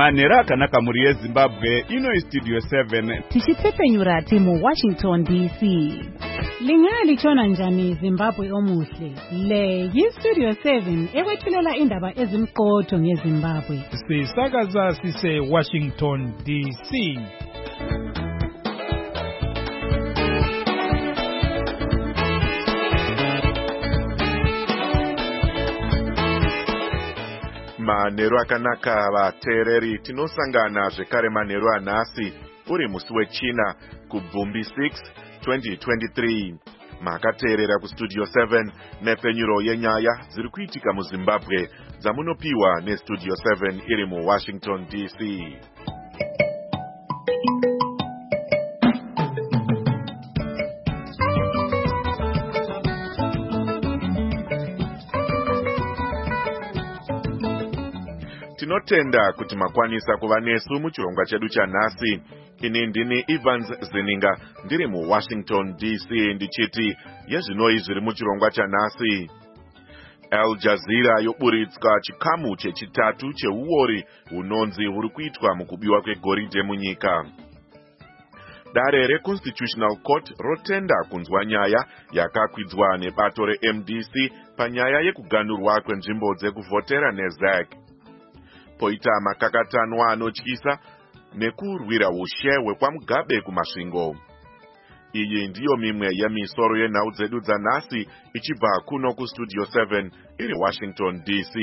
Manhero akanaka muri yeZimbabwe, ino iStudio 7. Tichipfepenyura timu Washington DC. Lingaya lichona njani Zimbabwe omuhle. Le yiStudio 7 ekwethulela indaba ezimqotho ngeZimbabwe. Sisakaza sise Washington DC. Manhero akanaka vateereri, tinosangana zvekare manhero anhasi uri musi wechina kubvumbi 6 2023. Makateerera kuStudio 7 nepfenyuro yenyaya dziri kuitika muZimbabwe dzamunopiwa neStudio 7 iri muWashington DC. Tinotenda kuti makwanisa kuva nesu muchirongwa chedu chanhasi. Ini ndini Evans Zininga ndiri muWashington DC ndichiti yezvinoi zviri muchirongwa chanhasi. Al Jazeera yoburitswa chikamu chechitatu cheuori hunonzi huri kuitwa mukubiwa kwegoridhe munyika. Dare reConstitutional Court rotenda kunzwa nyaya yakakwidzwa nebato reMDC panyaya yekuganhurwa kwenzvimbo dzekuvhotera neZAC. Poita makakatanwa anotyisa nekurwira ushe hwekwaMugabe kumasvingo. Iyi ndiyo mimwe yemisoro yenhau dzedu dzanhasi ichibva kuno kuStudio 7 iri Washington DC.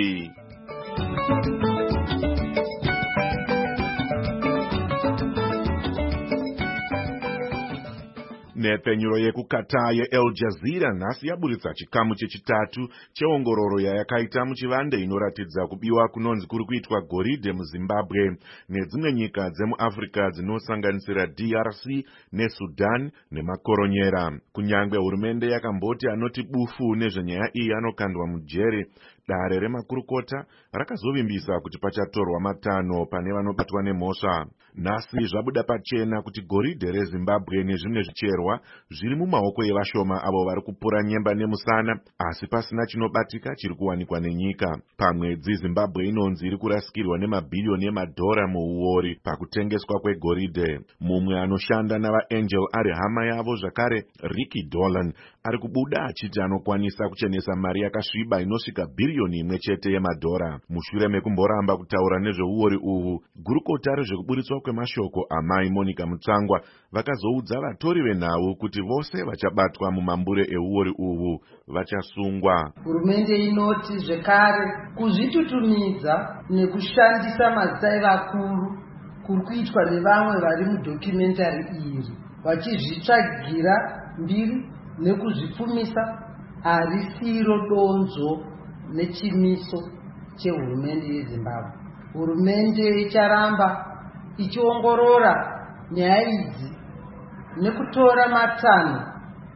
Nepfenyuro yekukata yeAl Jazeera nhasi yaburitsa chikamu chechitatu cheongororo yayakaita muchivande inoratidza kubiwa kunonzi kuri kuitwa goridhe muZimbabwe nedzimwe nyika dzemuAfrica dzinosanganisira DRC neSudan nemakoronyera. Kunyangwe hurumende yakamboti anoti bufu nezvenyaya iyi anokandwa mujeri, dare remakurukota rakazovimbisa kuti pachatorwa matanho pane vanobatwa nemhosva. Nhasi zvabuda pachena kuti goridhe reZimbabwe nezvimwe zvicherwa zviri mumaoko evashoma avo vari kupura nyemba nemusana, asi pasina chinobatika chiri kuwanikwa nenyika. Pamwedzi Zimbabwe inonzi iri kurasikirwa nemabhirioni emadhora muuori pakutengeswa kwegoridhe. Mumwe anoshanda navaAngel ari hama yavo zvakare, Ricky Dolan, ari kubuda achiti anokwanisa kuchenesa mari yakasviba inosvika bhirioni imwe chete yemadhora. Mushure mekumboramba kutaura nezveuori uhu, gurukota rezvekuburitswa kwemashoko amai Monica Mutsangwa vakazoudza vatori venhau kuti vose vachabatwa mumambure euori uhu vachasungwa. Hurumende inoti zvekare kuzvitutumidza nekushandisa mazita evakuru kuri kuitwa nevamwe vari mudhokumentari iri vachizvitsvagira mbiri nekuzvipfumisa harisiro donzo nechimiso chehurumende yeZimbabwe. Hurumende icharamba ichiongorora nyaya idzi nekutora matanho,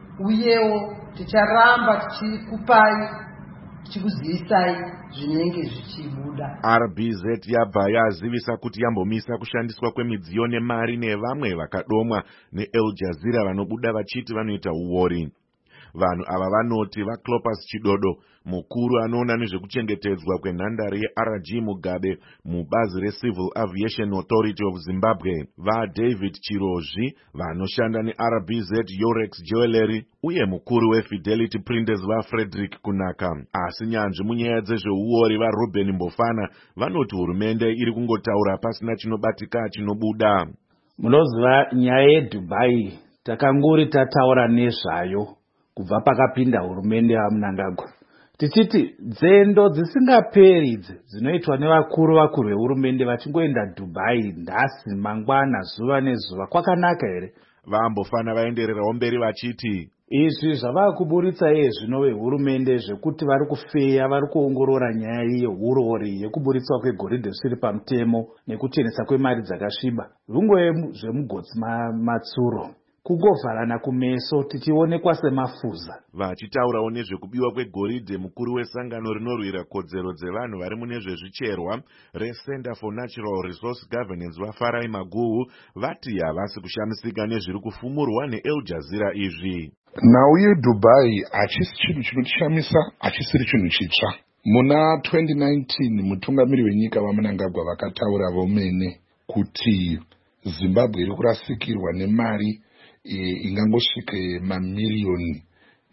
uyewo ticharamba tichikupai tichikuzivisai zvinenge zvichibuda. RBZ yabva yazivisa kuti yambomisa kushandiswa kwemidziyo nemari nevamwe vakadomwa neAl Jazeera vanobuda vachiti vanoita uori. Vanhu ava vanoti vaClopas Chidodo, mukuru anoona nezvekuchengetedzwa kwenhandare yeRG Mugabe mubazi reCivil Aviation Authority of Zimbabwe, vaDavid Chirozvi vanoshanda neRBZ Yorex Jewelry, uye mukuru weFidelity Printers vaFrederick Kunaka. Asi nyanzvi munyaya dzezveuori vaRuben Mbofana vanoti hurumende iri kungotaura pasina chinobatika chinobuda. Munoziva nyaya yeDubai takangori tataura nezvayo kubva pakapinda hurumende yaMnangagwa. Tichiti nzendo dzisingaperi idzi dzinoitwa nevakuru vehurumende vachingoenda Dubai nhasi mangwana zuva nezuva kwakanaka here? Vambofana vaendererawo mberi vachiti izvi zvava kuburitsa zvino vehurumende zvekuti vari kufeya, vari kuongorora nyaya yeurori yekuburitswa kwegoridhe zvisiri pamutemo nekuchenesa kwemari dzakasviba. Rungwe zvemugodzi matsuro kungovharana kumeso tichionekwa semafuza. Vachitaurawo nezvekubiwa kwegoridhe, mukuru wesangano rinorwira kodzero dzevanhu vari mune zvezvicherwa reCenter for Natural Resource Governance vaFarai Maguhu vati havasi kushamisika nezviri kufumurwa neAl Jazeera izvi. Nhau yeDubai hachisi chinhu chinotishamisa, hachisiri chinhu chitsva. Muna 2019 mutungamiri wenyika vaMnangagwa vakataura vomene kuti Zimbabwe iri kurasikirwa nemari ingangosvike mamiliyoni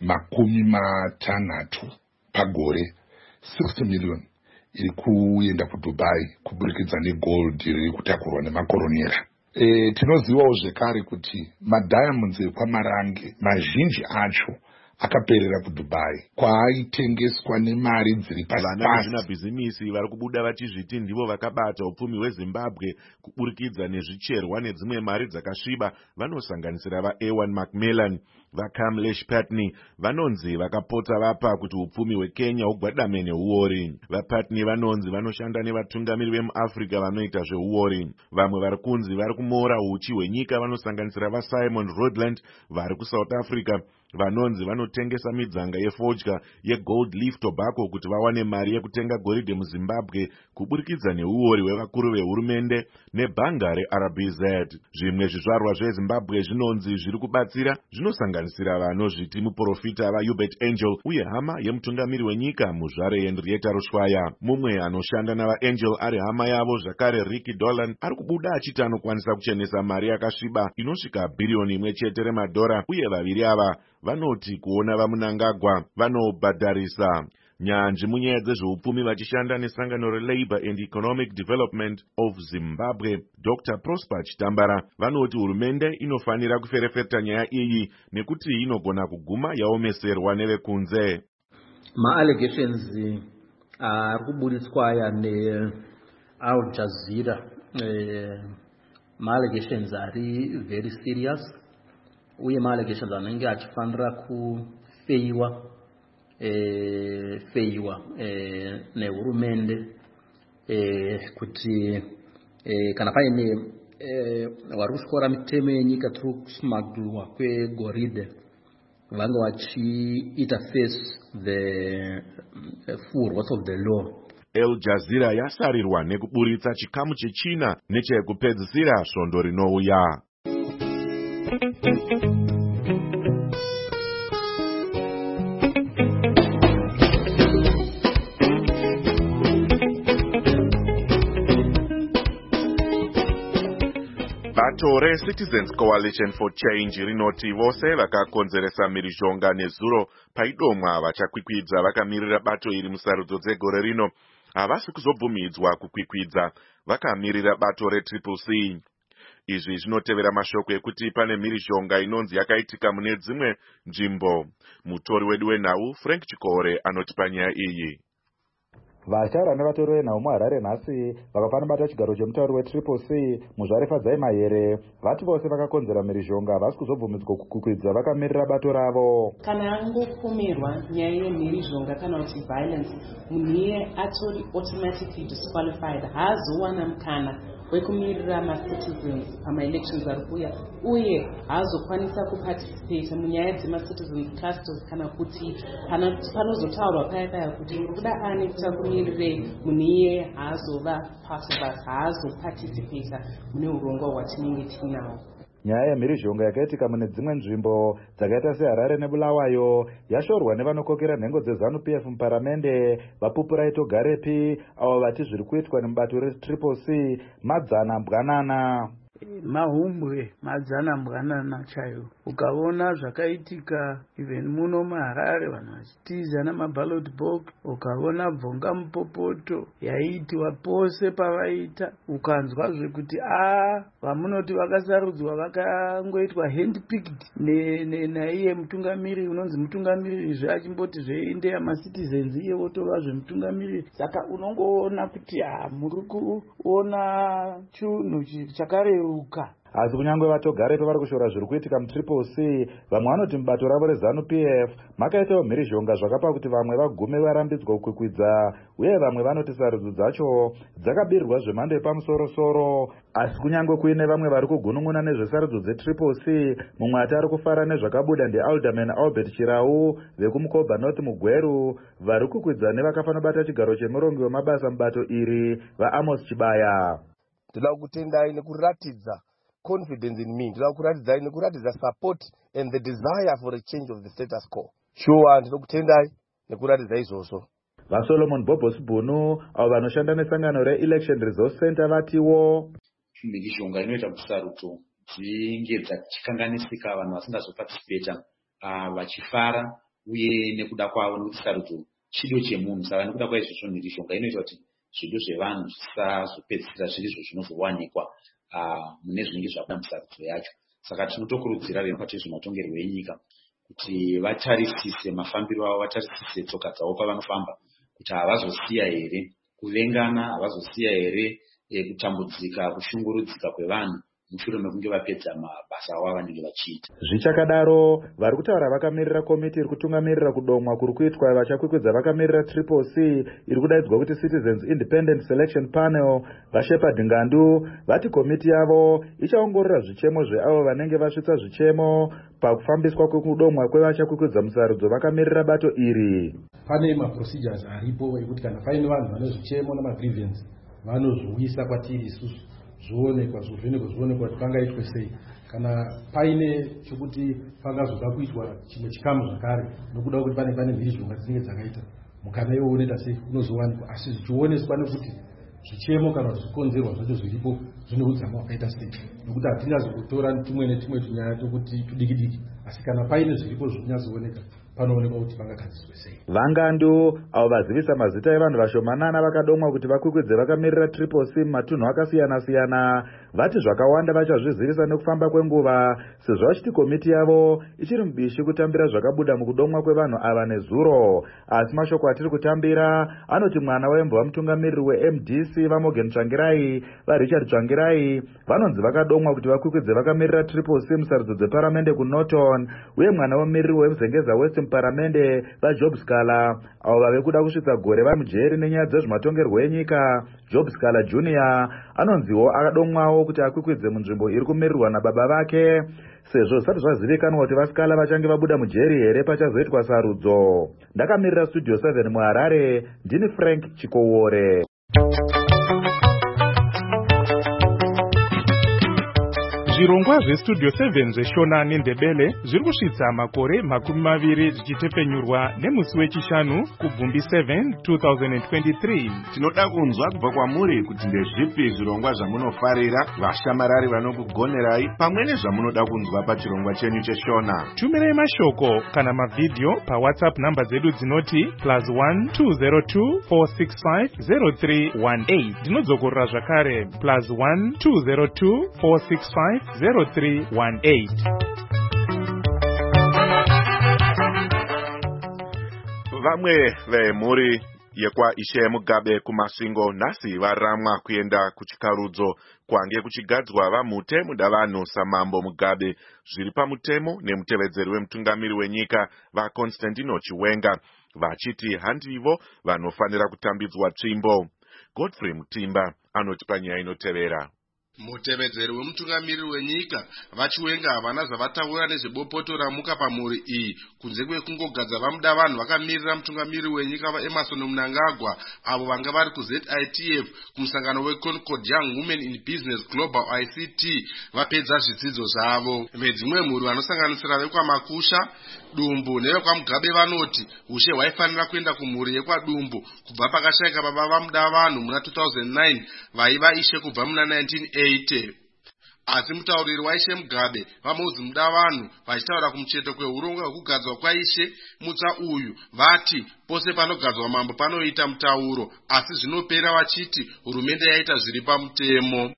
60 pagore, 60 million iri kuenda kuDubai kuburikidza negold riri kutakurwa nemakoronera. Tinozivawo zvekare kuti madiamonds ekwaMarange mazhinji acho akaperera kuDubai kwaaitengeswa nemari dziri pasi. Vana vezvimabhizimisi vari kubuda vachizviti ndivo vakabata upfumi hweZimbabwe kuburikidza nezvicherwa nedzimwe mari dzakasviba vanosanganisira vaA1 Macmillan, vaKamlesh Patni vanonzi vakapota vapa kuti upfumi hweKenya hugwadame neuori. VaPatni vanonzi vanoshanda nevatungamiri vemuAfrica vanoita zveuori. Vamwe vari kunzi vari kumoora uchi hwenyika vanosanganisira vaSimon Rodland vari kuSouth Africa vanonzi vanotengesa midzanga yefodya yeGold Leaf Tobacco kuti vawane mari yekutenga goridhe muZimbabwe kuburikidza neuori hwevakuru vehurumende nebhanga reRBZ. Zvimwe zvizvarwa zveZimbabwe zvinonzi zviri kubatsira zvinosanganisira vanozviti muprofita vaHubert Angel uye hama yemutungamiri wenyika muzvare Henrietta Rushwaya. Mumwe anoshanda navaAngel ari hama yavo zvakare Ricky Dolan ari kubuda achiti anokwanisa kuchenesa mari yakasviba inosvika bhiriyoni 1 chete remadhora uye vaviri ava vanoti kuona vaMnangagwa vanobhadharisa. Nyanzvi munyaya dzezveupfumi vachishanda nesangano reLabour and Economic Development of Zimbabwe, Dr. Prosper Chitambara vanoti hurumende inofanira kuferefeta nyaya iyi nekuti inogona kuguma yaomeserwa nevekunze. Ma-allegations ari kuburitswa aya neAl Jazeera, ma-allegations ari very serious uye ma-allegations anenge achifanira kufeyiwa nehurumende kuti kana paine vari kutyora mitemo yenyika tiri kusumagulwa kwegoridhe vange vachiita face the full wrath of the law. Al Jazeera yasarirwa nekuburitsa chikamu chechina nechekupedzisira svondo rinouya. Bato reCitizens Coalition for Change rinoti vose vakakonzeresa mhirizhonga nezuro paidomwa vachakwikwidza vakamirira bato iri musarudzo dzegore rino havasi kuzobvumidzwa kukwikwidza vakamirira bato reCCC. Izvi zvinotevera mashoko ekuti pane mhirizhonga inonzi yakaitika mune dzimwe nzvimbo. Mutori wedu wenhau Frank Chikore anoti panyaya iyi. Vachara nevatori venhau muHarare nhasi vakafanabata chigaro chemutauri weCCC muzvare Fadzai Mahere vati vose vakakonzera mhirizhonga havasi kuzobvumidzwa kukwikwidza vakamirira bato ravo. Kana angopomerwa nyaya yemhirizhonga kana kuti violence munhu iye atori automatically disqualified haazowana mukana wekumirira macitizens pamaelections ari kuuya uye haazokwanisa kuparticipate munyaya dzemacitizens clusters kana kuti panozotaurwa paya kuti kuda ani kuti akumirirei munhu iye haazova part of us haazoparticipata mune urongwa hwatinenge tinawo. Nyaya yemhirizhonga yakaitika mune dzimwe nzvimbo dzakaita seHarare neBulawayo yashorwa nevanokokera nhengo dzeZANU-PF muparamende vaPupurai Togarepi avo vati zviri kuitwa nemubato reCCC madzana mbwanana. Mahumbwe madzana mbwanana chaiwo. Ukaona zvakaitika even muno muHarare vanhu vachitiza namaballot box, ukaona bvonga mupopoto yaitwa pose pavaita, ukanzwa zvekuti vamunoti vakasarudzwa vakangoitwa handpicked naiye mutungamiri unonzi mutungamiri zvachimboti zveindeya macitizens iye wotova zvemutungamiri. Saka unongoona kuti muri kuona chinhu chakareruka. Asi kunyange vaTogarepi vari kushora zviri kuitika muCCC, vamwe vanoti mubato ravo reZANU-PF makaitawo mhirizhonga zvakapa kuti vamwe vagume varambidzwa kukwikwidza uye vamwe vanoti sarudzo dzacho dzakabirirwa zvemhando yepamusoro-soro. Asi kunyange kuine vamwe vari kugunun'una nezvesarudzo dzeCCC, mumwe ati ari kufara nezvakabuda ndeAlderman Albert Chirau vekumuKobva North Mugweru vari kukwidza nevakafanabata chigaro chemurongi wemabasa mubato iri vaAmos Chibaya. Ndinoda kutendai nekuratidza confidence in me. Ndinoda kuratidzai nekuratidza support and the desire for a change of the status quo. Sure, ndinokutendai nekuratidza izvozvo. vaSolomon Bobosbunu avo vanoshanda nesangano reElection Resource Center vatiwo mishonga inoita kuti sarudzo dzinge dzichikanganisika, vanhu vasingazoparticipata vachifara uye nekuda kwavo, nekuti sarudzo chido chemunhu. Saka nekuda kwaizvozvo mishonga inoita kuti zvido zvevanhu zvisazopedzisira zviri izvo zvinozowanikwa mune zvinenge zvabuda musarudzo yacho. Saka tinotokurudzira vekwati zvematongerwo enyika kuti vatarisise mafambiro avo, vatarisise tsoka dzavo pavanofamba, kuti havazosiya here kuvengana, havazosiya here kutambudzika, kushungurudzika kwevanhu mushure mekunge vapedza mabasa avo avanenge vachiita. Zvichakadaro vari kutaura vakamirira komiti iri kutungamirira kudomwa kuri kuitwa vachakwikwidza vakamirira Triple C iri kudaidzwa kuti Citizens Independent Selection Panel vaShepherd Ngandu vati komiti yavo ichaongorora zvichemo zveavo vanenge vasvitsa zvichemo pakufambiswa kwekudomwa kwevachakwikwidza musarudzo vakamirira bato iri. Pane maprocedures aripo ekuti kana paine vanhu vane zvichemo namagrievance vanozviuyisa kwatiri isusu zvionekwa kuti pangaitwe sei. Kana paine chokuti pangazoda kuitwa chimwe chikamu zvakare nokuda kuti pane mhirizhonga dzinenge dzakaita mukana iwo unoita sei unozowanikwa, asi zvichioneswa nekuti zvichemo kana zvikonzerwa zvacho zviripo zvine udzama hwakaita sei, nokuti hatingazokutora tumwe netumwe tunyaya tokuti tudiki-diki, asi kana paine zviripo zvinyazooneka panoonekwa kuti pangagadziswe sei. Vangandu avo vazivisa mazita evanhu vashomanana vakadomwa kuti vakwikwidze vakamirira Triple C mumatunhu akasiyana-siyana vati zvakawanda vachazvizivisa nekufamba kwenguva, sezvo vachiti komiti yavo ichiri mubishi kutambira zvakabuda mukudomwa kwevanhu ava nezuro. Asi mashoko atiri kutambira anoti mwana wembo vamutungamiriri weMDC vaMorgan Tsvangirai vaRichard Tsvangirai vanonzi vakadomwa kuti vakwikwidze vakamirira Triple C musarudzo dzeparamende kuNorton, uye mwana wemumiriri weMzengeza West muparamende vaJob Scala avo vave kuda kusvitsa gore vamujeri nenyaya dzezvematongerwo enyika. Job Scala Jr anonziwo akadomwawo kuti akwikwidze munzvimbo iri kumirirwa nababa vake, sezvo zvisati zvazivikanwa kuti vaScala vachange vabuda mujeri here pachazoitwa sarudzo. Ndakamirira Studio 7 muHarare, ndini Frank Chikowore. Zvirongwa zveStudio 7 zveshona neNdebele zviri kusvitsa makore 20 zvichitepfenyurwa nemusi wechishanu kuBvumbi 7 2023. Tinoda kunzwa kubva kwamuri kuti ndezvipi zvirongwa zvamunofarira, vashamarari vanokugonerai, pamwe nezvamunoda kunzwa pachirongwa chenyu cheshona. Tumirai mashoko kana mavhidhiyo paWhatsApp namba dzedu dzinoti +1 202 465 0318. Ndinodzokorera zvakare +1 202 465 0318. Vamwe vemhuri yekwa Ishe Mugabe kumasvingo nhasi varamwa kuenda kuchikarudzo kwange kuchigadzwa vamhute mudavanhu saMambo Mugabe, zviri pamutemo nemutevedzeri wemutungamiri wenyika vaConstantino Chiwenga, vachiti handivo vanofanira kutambidzwa tsvimbo. Godfrey Mutimba anoti panyaya inotevera. Mutevedzeri wemutungamiriri wenyika vaChiwenga havana zvavataura nezvebopoto ramuka pamhuri iyi kunze kwekungogadza vamuda vanhu vakamirira mutungamiriri wenyika vaEmerson Mnangagwa avo vanga vari kuZITF kumusangano weConcord Young Women in Business Global ICT vapedza zvidzidzo zvavo. Vedzimwe mhuri vanosanganisira vekwaMakusha, Dumbu nevekwaMugabe vanoti ushe hwaifanira kuenda kumhuri yekwaDumbu kubva pakashayika baba vamuda vanhu muna 2009 vaiva Ishe kubva muna 1980. Asi mutauriri waIshe Mugabe vaMozi muda vanhu vachitaura kumucheto kwehurongwa hwekugadzwa kwaIshe mutsva uyu vati pose panogadzwa mambo panoita mutauro, asi zvinopera vachiti hurumende yaita zviri pamutemo.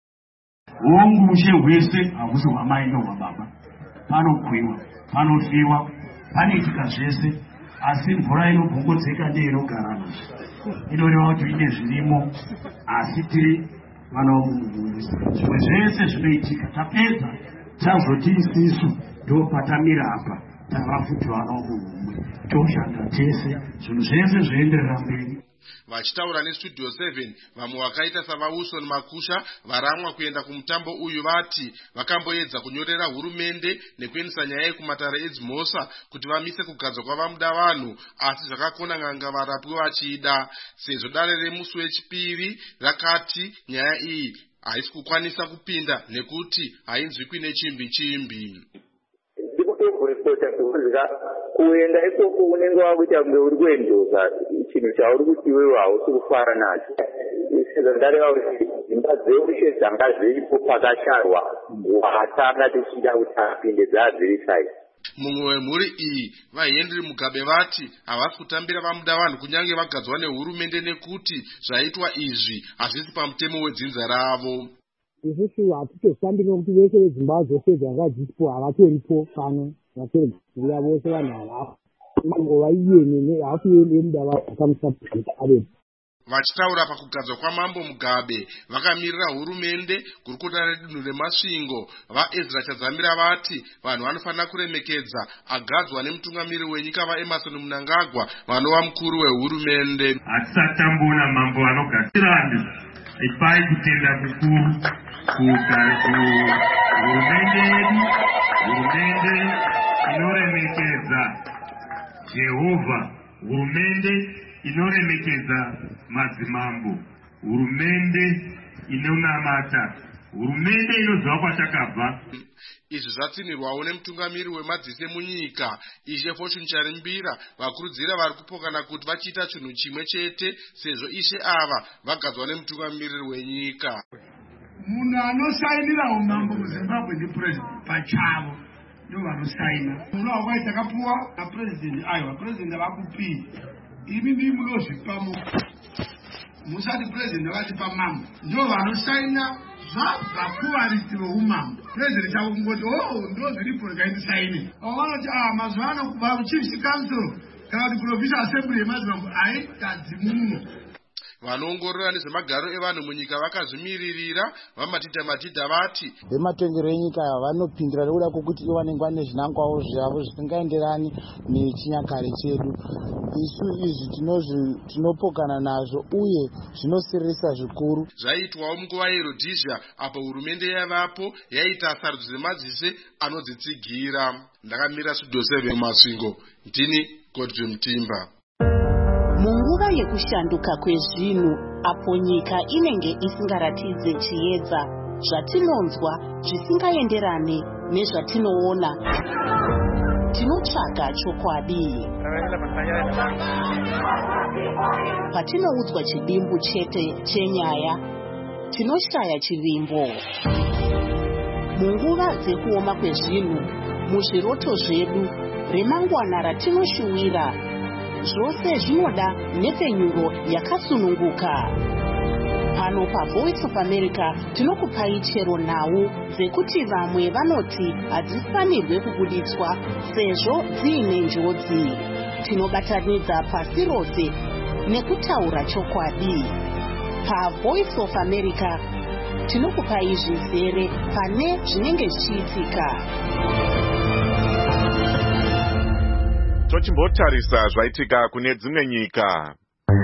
Hongu ushe hwese hahusi hwamai ndohwababa, panokwiwa, panofiwa, panoitika zvese, asi mvura inobhongodzeka ndeinogara nazo. Inoreva kuti ine zvirimo, asi tiri vana vokumugumbisa. Zvimwe zvese zvinoitika tapedza tazoti isisu ndopatamira apa tavafuti vana vokumumwe toshanda tese zvinhu zvese zvoenderera mberi. Vachitaura neStudio 7 vamwe vakaita savaWilson Makusha varamwa kuenda kumutambo uyu vati vakamboedza kunyorera hurumende nekuendesa nyaya yekumatare eDzimosa kuti vamise kugadzwa kwavamuda vanhu, asi zvakakona nganga varapwe vachida, sezvo dare remusi wechipiri rakati nyaya iyi haisi kukwanisa kupinda nekuti hainzwikwi nechimbi-chimbi. kuripota sekuzika kuenda ikoko unenge wakuita kunge uri kuendoza chinhu chauri kuti iwewe hausi kufara nacho. Saka ndareva kuti dzimba dzeshe dzanga dziripo pakasharwa watanga tichida kuti apinde dzadziri sai. Mumwe wemhuri iyi vaHenry Mugabe vati havasi kutambira pamuda vanhu kunyange vagadzwa nehurumende nekuti zvaitwa izvi hazvisi pamutemo wedzinza ravo. Isusu hatitoshambi nokuti vese vedzimba dzose dzanga dzisipo havatoripo pano vatorikuuya vose vanhu havapo ingangova iyene hafu yemuda vakamusapare. Vachitaura pakugadzwa kwaMambo Mugabe vakamirira hurumende gurukota redunhu remasvingo vaEzra Chadzamira vati vanhu vanofanira kuremekedza agadzwa nemutungamiri wenyika vaEmmerson Mnangagwa vanova mukuru wehurumende. Hatisatambona mambo anogadzirande ipai kutenda kukuru hurumende yedu, hurumende inoremekedza Jehovha, hurumende inoremekedza madzimambo, hurumende inonamata, hurumende inoziva kwatakabva. Izvi zvatsinirwawo nemutungamiri wemadzise munyika Ishe Fortune Charimbira vakurudzira vari kupokana kuti vachiita chinhu chimwe chete sezvo ishe ava vagadzwa nemutungamiri wenyika. Munhu anosainira umambo muZimbabwe ndipresident pachavo ndivo vanosaina. Munhu wakaita akapuwa napresident aiwa president vakupi imi ndii munozvipamo musati president vatipa mambo ndivo vanosaina zvabvakuvarisi voumambo. President chavo kungoti ndo zviripo rikaindisaine vanoti mazuva ano kubva kuchiefs council kana kuti provincial assembly yemadzimambo aikadzimuno. Vanoongorora nezvemagaro evanhu munyika vakazvimiririra vamatidha vati vematongero enyika vanopindura nekuda kwokuti ivo vanenge vane zvinangwawo zvavo zvisingaenderani nechinyakare chedu. Isu izvi tinopokana nazvo uye zvinosirisa zvikuru. Zvaitwawo munguva yeRhodesia apo hurumende yavapo yaita sarudzo dzemadzise anodzitsigira. Ndakamira Studio 7 Masvingo, ndini Godfrey Mutimba. Munguva yekushanduka kwezvinhu apo nyika inenge isingaratidze chiedza zvatinonzwa zvisingaenderane nezvatinoona, tinotsvaga chokwadi. Patinoudzwa chidimbu chete chenyaya, tinoshaya chivimbo. Munguva dzekuoma kwezvinhu, muzviroto zvedu, remangwana ratinoshuwira, zvose zvinoda nepfenyuro yakasununguka. Pano paVoice of America tinokupai chero nhau dzekuti vamwe vanoti hadzifanirwe kubuditswa sezvo dziine njodzi. Tinobatanidza pasi rose nekutaura chokwadi. PaVoice of America tinokupai zvizere pane zvinenge zvichiitika. Tochimbotarisa zvaitika kune dzimwe nyika.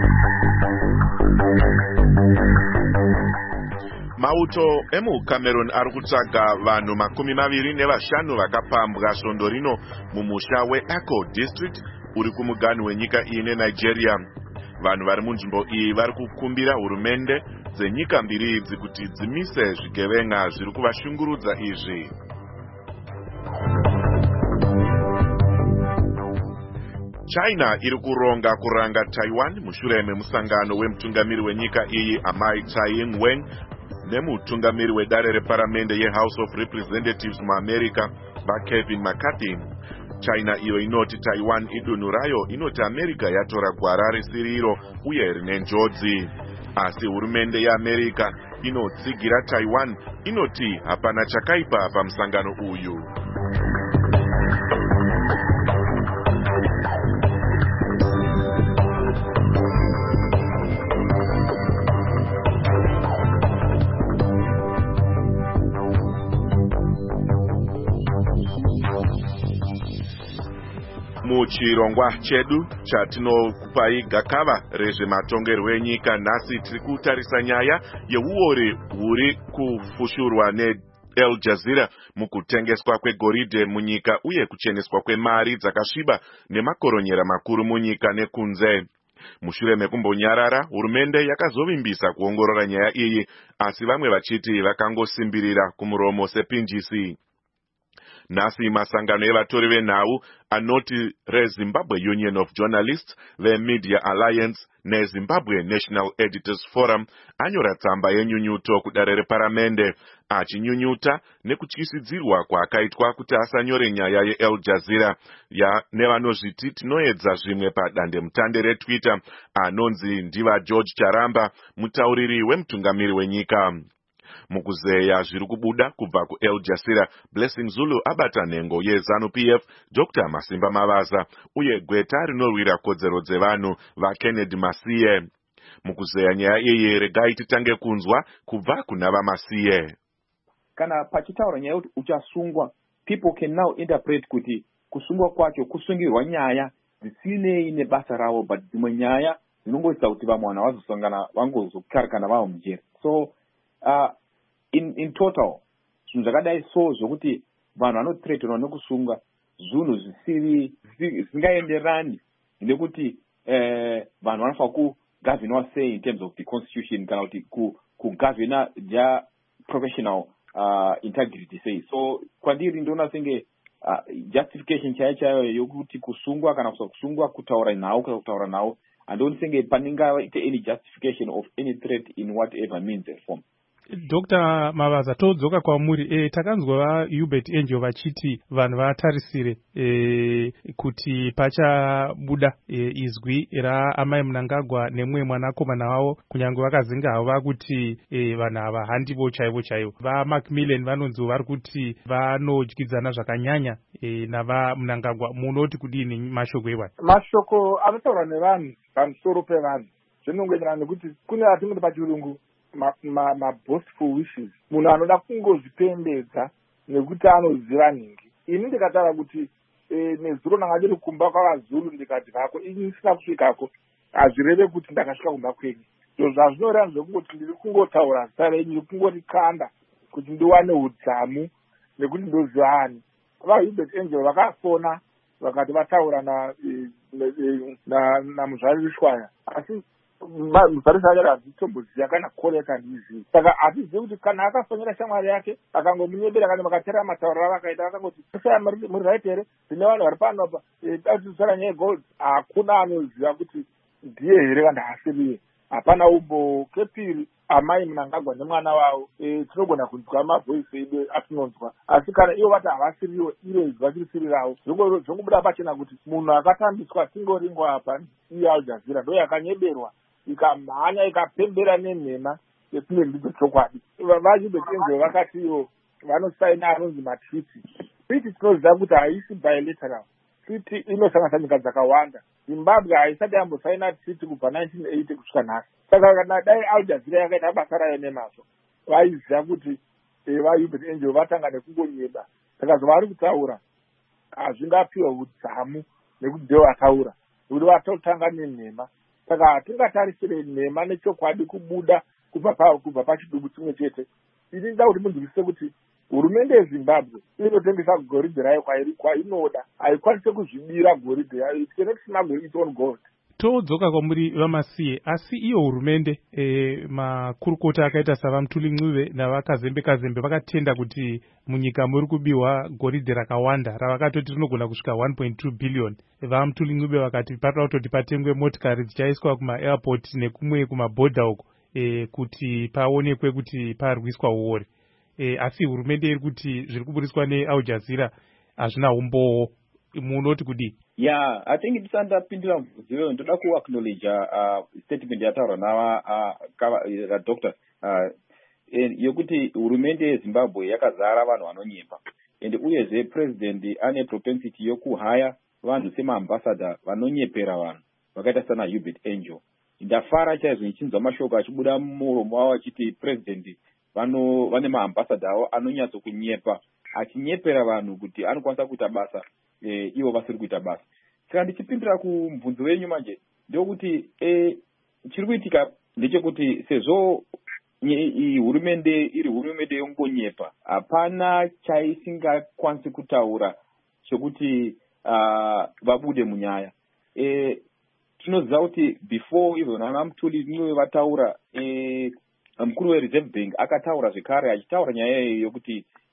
Mauto emuCameroon ari kutsvaga vanhu 25 vakapambwa svondo rino mumusha weAkko District uri kumuganhu wenyika iyi neNigeria. Vanhu vari munzvimbo iyi vari kukumbira hurumende dzenyika mbiri idzi kuti dzimise zvigevenga zviri kuvashungurudza izvi. China iri kuronga kuranga Taiwan mushure memusangano wemutungamiri wenyika iyi Amai Tsai Ing-wen nemutungamiri wedare reparamende yeHouse of Representatives muAmerica vaKevin McCarthy. China iyo inoti Taiwan idunhu rayo inoti America yatora gwara risiriro uye rine njodzi. Asi hurumende yeAmerica inotsigira Taiwan, inoti hapana chakaipa pamusangano uyu. Muchirongwa chedu chatinokupai gakava rezvematongerwo enyika, nhasi tiri kutarisa nyaya yeuori huri kufushurwa neAl Jazeera mukutengeswa kwegoridhe munyika uye kucheneswa kwemari dzakasviba nemakoronyera makuru munyika nekunze. Mushure mekumbonyarara, hurumende yakazovimbisa kuongorora nyaya iyi, asi vamwe vachiti vakangosimbirira kumuromo sepinjisi. Nhasi masangano evatori venhau anoti reZimbabwe Union of Journalists, veMedia Alliance neZimbabwe National Editors Forum anyora tsamba yenyunyuto kudare reparamende achinyunyuta nekutyisidzirwa kwaakaitwa kuti asanyore nyaya yeAl Jazeera nevanozviti tinoedza zvimwe padande mutande reTwitter anonzi ndiva George Charamba, mutauriri wemutungamiri wenyika. Mukuzeya zviri kubuda kubva kuAl Jazeera, Blessing Zulu abata nhengo yeZANU-PF Dr. Masimba Mavaza uye gweta rinorwira kodzero dzevanhu vaKennedy Masiye. Mukuzeya nyaya iyi regai titange kunzwa kubva kuna vaMasiye. Kana pachitaura nyaya kuti uchasungwa, people can now interpret kuti kusungwa kwacho kusungirwa nyaya dzisinei nebasa ravo, but dzimwe nyaya dzinongoita kuti vamwe vanhu vazosangana vangozokarakana vavo mujeri. So in total zvinhu zvakadai so zvokuti vanhu vanothreatenwa nekusungwa zvinhu zvisingaenderani nekuti vanhu vanofanira kugavhenwa sei in terms of the constitution kana kuti kugavhena their professional integrity sei. So kwandiri ndinoona senge justification chaiyo yokuti kusungwa kana kusungwa kutaura nhau kana kutaura nhau handoni senge panengaite any justification of any threat in whatever means and form. Dr. Mavaza, todzoka kwamuri, takanzwa vaHubert Angel vachiti vanhu vatarisire kuti pachabuda izwi raamai Mnangagwa nemumwe mwanakomana wavo, kunyange vakazinga havo kuti vanhu ava handivo chaivo. VaMacmillan vanonzi vari kuti vanodyidzana zvakanyanya navaMnangagwa. Munoti kudini mashoko evanhu? Mashoko anotaurwa nevanhu pamusoro pevanhu zvinongoenderana nekuti kune atingoti pachirungu boastful wishes, munhu anoda kungozvipembedza nekuti anoziva nhingi. Ini ndikataura kuti nezuro ndanga ndiri kumba kwavaZulu ndikati vako ini ndisina kusvikako hazvireve kuti ndakasvika kumba kwenyu. Izvo zvazvinoreva zvekungoti ndiri kungotaura zita renyu, ndiri kungorikanda kuti ndiwane udzamu nekuti ndozivani. VaHubert Angel vakafona vakati vataura namuzvariri Shwaya, asi muzvariri Shwaya hadzitomboziva kana koreka ndizivi. Saka hatizivi kuti kana akafonera shamwari yake akangomunyebera kana makatera matauriro avo akaita akangoti saya muri right here, ndine vanhu vari pano apa datisara nyaya yegold. Hakuna anoziva kuti ndiye here kana haasiriye. Hapana umbo. Kepiri amai Mnangagwa nemwana wavo tinogona kunzwa mavhoisi edu atinonzwa, asi kana ivo vati havasiriwo iro izwa chiri siri ravo zvongobuda pachena kuti munhu akatambiswa singoringo apa iAl Jazeera ndo yakanyeberwa ikamhanya ikapembera nenhema yetine ndidzo chokwadi. VaHubert Angel vakati ivo vanosaina anonzi matwiti. Twiti tinoziva kuti haisi bilateral, twiti inosanganisa nyika dzakawanda. Zimbabwe haisati yambosaina twiti kubva 1980 kusvika nhasi. Saka kana dai Al Jazeera yakaita basa rayo nemazvo, vaiziva kuti vaHubert Angel vatanga nekungonyeba. Saka zvavari kutaura hazvingapiwa udzamu nekuti ndivo vataura, nekuti vatotanga nenhema. Saka hatingatarisire nhema nechokwadi kubuda kubva pachidubu chimwe chete. Ini ndida kuti munzwisise kuti hurumende yeZimbabwe inotengesa goridhe rayo kwainoda, haikwanise kuzvibira goridhe yayo. It cannot smuggle its own gold. Todzoka kwamuri vaMasiye, asi iyo hurumende makurukota akaita savaMutuli Ncube navakazembe vakatenda kuti munyika muri kubiwa goridhe rakawanda ravakatoti rinogona kusvika 1.2 billion. VaMutuli Ncube vakati patoda kutoti patengwe motikari dzichaiswa kumaairport nekumwe kumabhodha uko kuti paonekwe kuti parwiswa uori. Asi hurumende iri kuti zviri kuburiswa neAl Jazeera hazvina umbowo. Munoti kudii? Yeah, I think ndisandapindira mubvunzo ndoda kuacknowledge statement yataura nava doctor yokuti hurumende yeZimbabwe yakazara vanhu vanonyepa, and uyezve president ane propensity yokuhaya vanhu semaambassador vanonyepera vanhu vakaita sana Hubert Angel. Ndafara chaizvo nichinzwa mashoko achibuda mumuromo wavo achiti president vane maambassador avo anonyatsokunyepa, achinyepera vanhu kuti anokwanisa kuita basa ivo vasiri kuita basa. Saka ndichipindira kumubvunzo wenyu manje ndokuti chiri kuitika ndechekuti sezvo hurumende iri hurumende yongonyepa, hapana chaisingakwanisi kutaura chokuti vabude munyaya. Tinoziva kuti before even ana Mutuli Ncube vataura, mukuru weReserve Bank akataura zvekare achitaura nyaya yokuti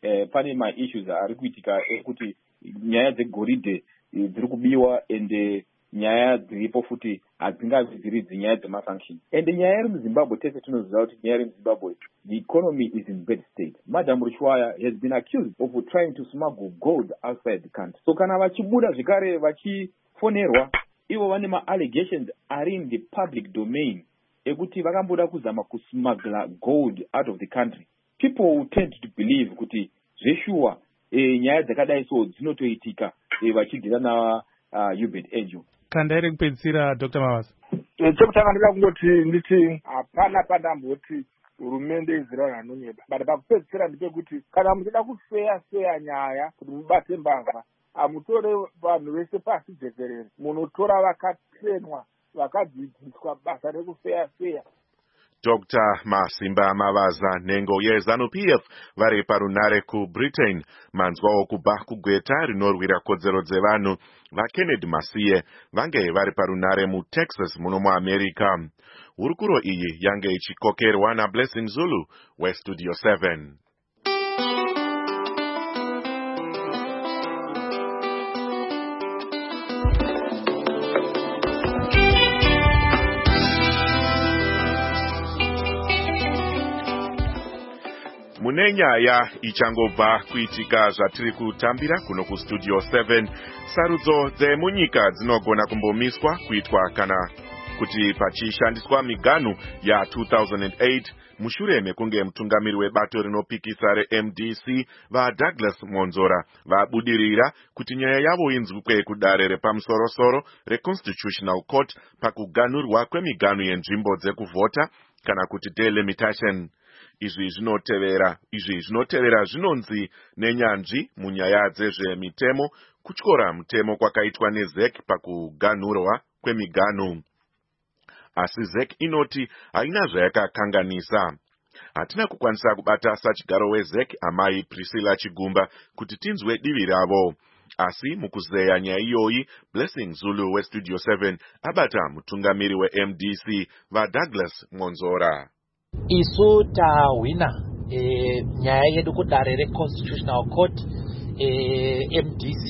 pane maissues ari kuitika ekuti nyaya dzegoridhe dziri kubiwa ende nyaya dziripo futi hadzingavi dziri dzinyaya dzemafunction. And nyaya iri muzimbabwe tese tinoziva kuti nyaya iri muzimbabwe, the economy is in bad state. Madam Rushwaya has been accused of trying to smuggle gold outside the country. So kana vachibuda zvekare vachifonerwa, ivo vane ma-allegations ari in the public domain ekuti vakamboda kuzama kusmuggle gold out of the country. People tend to believe kuti zveshuwa nyaya dzakadai so dzinotoitika vachidhira na Hubert Angel. Kanda iri kupedzisira Dr. Mavasa. Chekutanga ndida kungoti nditi hapana pandamboti hurumende izira zvanonyeba, but pakupedzisira ndepekuti kana muchida kufeya nyaya kuti mubate mbavha, hamutore vanhu vese pasi jekerere, munotora vakatrenwa vakadzidziswa basa rekufeya. Dr. Masimba Mavaza nhengo yeZANU-PF vari parunare kuBritain. Manzwawo kubva kugweta rinorwira kodzero dzevanhu vaKennedy Masiye vange vari parunare muTexas muno muAmerica. Hurukuro iyi yange ichikokerwa naBlessing Zulu weStudio 7. Mune nyaya ichangobva kuitika zvatiri kutambira kuno kuStudio 7, sarudzo dzemunyika dzinogona kumbomiswa kuitwa kana kuti pachishandiswa miganhu ya2008 mushure mekunge mutungamiri webato rinopikisa reMDC vaDouglas Monzora vabudirira kuti nyaya yavo inzwikwe kudare repamusorosoro reConstitutional Court pakuganhurwa kwemiganhu yenzvimbo dzekuvhota kana kuti delimitation. Izvi zvinotevera zvinonzi nenyanzvi munyaya dzezvemitemo kutyora mutemo kwakaitwa neZEC pakuganhurwa kwemiganhu. Asi ZEC inoti haina zvayakakanganisa. Hatina kukwanisa kubata sachigaro weZEC amai Priscilla Chigumba kuti tinzwe divi ravo. Asi mukuzeya nyaya iyoyi, Blessing Zulu weStudio 7 abata mutungamiri weMDC vaDouglas Monzora. Isu tahwina nyaya yedu kudare reConstitutional Court, MDC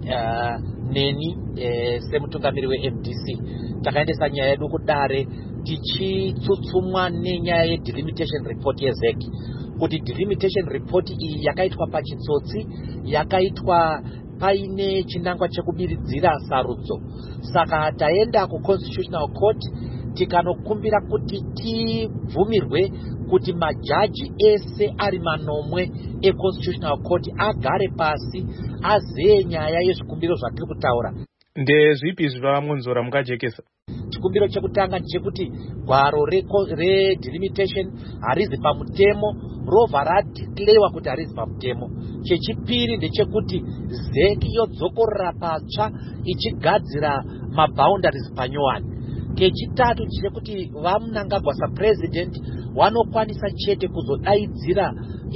neni semutungamiri weMDC takaendesa nyaya yedu kudare tichitsutsumwa nenyaya yedelimitation report yeZEC, kuti delimitation report iyi yakaitwa pachitsotsi, yakaitwa paine chinangwa chekubiridzira sarudzo. Saka taenda kuConstitutional Court tikanokumbira kuti tibvumirwe kuti majaji ese ari manomwe eConstitutional Court agare pasi azeye nyaya yezvikumbiro zvatiri kutaura. Ndezvipi zvavamonzora mukajekesa? Chikumbiro chekutanga ndechekuti gwaro redelimitation harizi pamutemo, robva radeclarewa kuti harizi pamutemo. Chechipiri ndechekuti ZEC yodzokorera patsva ichigadzira maboundaries panyowani. Kechitatu chekuti vaMnangagwa saPresident vanokwanisa chete kuzodaidzira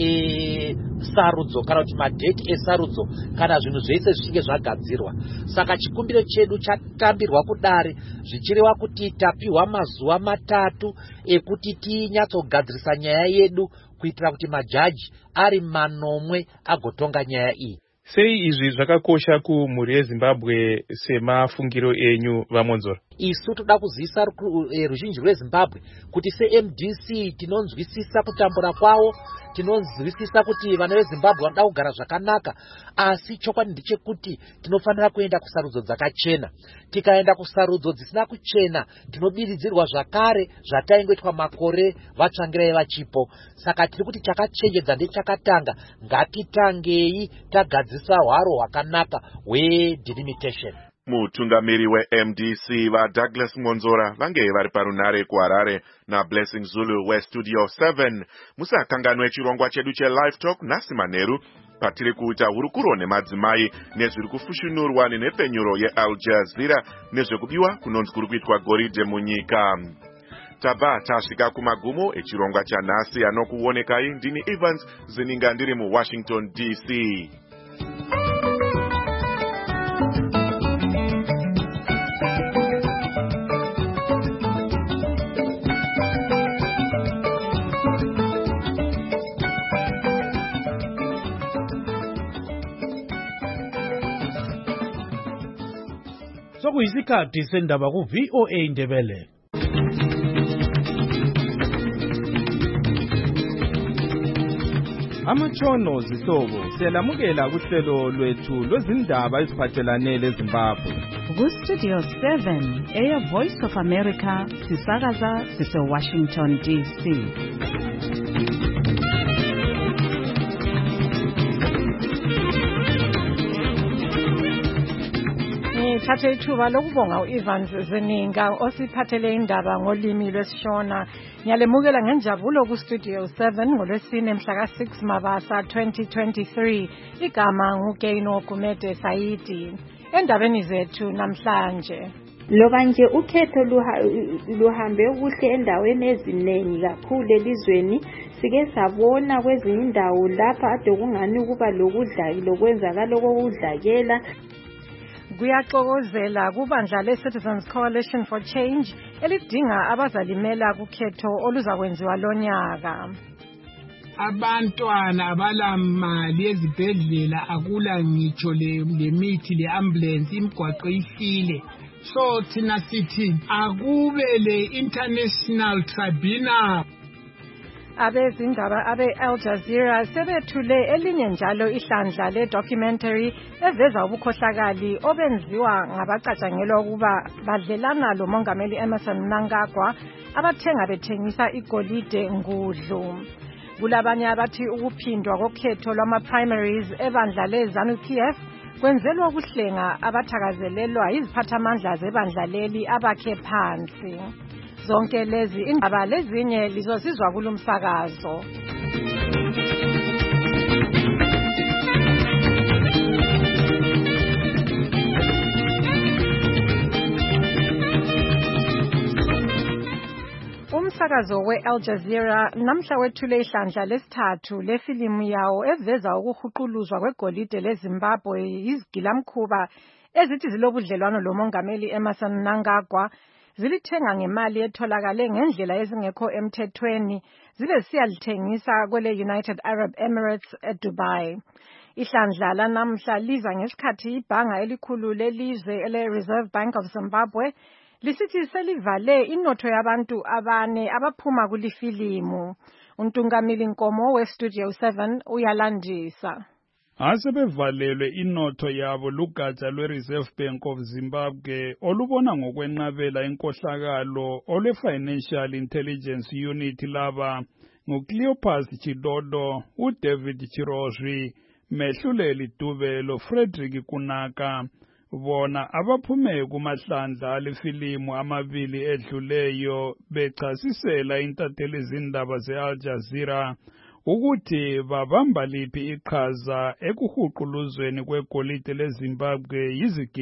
sarudzo kana kuti madheti esarudzo kana zvinhu zvese zvichinge zvagadzirwa. Saka chikumbiro chedu chatambirwa kudare zvichireva kuti tapiwa mazuva 3 ekuti tinyatsogadzirisa nyaya yedu kuitira kuti majaji ari manomwe agotonga nyaya iyi. Sei izvi zvakakosha kumhuri yeZimbabwe semafungiro enyu vamonzora? Isu toda kuzivisa ruzhinji rweZimbabwe kuti seMDC tinonzwisisa kutambura kwawo, tinonzwisisa kuti vana veZimbabwe vanoda kugara zvakanaka, asi chokwadi ndechekuti tinofanira kuenda kusarudzo dzakachena. Tikaenda kusarudzo dzisina kuchena tinobiridzirwa zvakare zvataingoitwa makore vatsvangirai vachipo. Saka tiri kuti chakachenjedza ndechakatanga, ngatitangei tagadzisa hwaro hwakanaka hwedelimitation. Mutungamiri weMDC vaDouglas Monzora vange vari parunare kuHarare naBlessing Zulu weStudio 7. Musakanganwe chirongwa chedu cheLive Talk nhasi manheru patiri kuita hurukuro nemadzimai nezviri kufushunurwa nenhepfenyuro yeAl Jazeera nezvekubiwa kunonzi kuri kuitwa goridhe munyika. Tabva tasvika kumagumo echirongwa chanhasi anokuonekai. Ndini Evans Zininga ndiri muWashington DC. sokuyisikhathi sendaba ku-VOA Indebele. Amatshono zihlobo siyalamukela kuhlelo lwethu lwezindaba eziphathelane leZimbabwe. Ku-Studio 7 Air Voice of America sisakaza sise-Washington DC. Ngithathe ithuba lokubonga u-Evans Zeninga osiphathele indaba ngolimi lwesiShona. Ngiyalemukela ngenjabulo ku-Studio 7 ngolwesine mhla ka-6 Mabasa 2023. Igama nguGaino Gumede Saidi. Endabeni zethu namhlanje. Loba nje ukhetho luhambe kuhle endaweni eziningi kakhulu elizweni, sike sabona kwezinye indawo lapha ade kungani kuba lokudlaki lokwenzakala kokudlakela. Kuyaxokozela kubandla le-Citizens Coalition for Change elidinga abazalimela kukhetho oluzakwenziwa lonyaka. Abantwana abalamali ezibhedlela akula ngitsho lemithi le-ambulance imigwaqo ihlile. So thina sithi akube le-International Tribunal. Abezindaba abe-Al Jazeera sebethule elinye njalo ihlandla le-documentary eveza ubukhohlakali obenziwa ngabacatshangelwa ukuba badlelana lo Mongameli Emmerson Mnangagwa abathenga bethengisa igolide ngudlu. Kulabanye abathi ukuphindwa kokhetho lwama-primaries ebandla le-ZANU-PF kwenzelwa ukuhlenga abathakazelelwa iziphathamandla zebandla leli abakhe phansi. Zonke lezi indaba lezinye lizozizwa kulumsakazo. Umsakazo we-Al Jazeera namhla wethule ihlandla lesithathu lefilimu yawo eveza ukuhuquluzwa kwegolide leZimbabwe yizigilamkhuba ezithi zilobudlelwano loMongameli Emmerson Mnangagwa. Zilithenga ngemali etholakale ngendlela ezingekho emthethweni zibe siyalithengisa kwele United Arab Emirates eDubai. Ihlandla lanamhla liza ngesikhathi ibhanga elikhulu lelizwe ele-Reserve Bank of Zimbabwe lisithi selivale inotho yabantu abane abaphuma kulifilimu. Untungamili Nkomo we-Studio 7 uyalandisa. Asebevalelwe inotho yabo lugatsha lwe-Reserve Bank of Zimbabwe olubona ngokwenqabela inkohlakalo olwe-Financial Intelligence Unit laba nguCleopas Chidodo, uDavid Chirozwi, Mehluleli Dubelo, Frederick Kunaka. Bona abaphume kumahlandla alefilimu amabili edluleyo bechasisela intatheli izindaba ze-Al Jazeera ukuthi babamba liphi iqhaza ekuhuquluzweni kwegolide leZimbabwe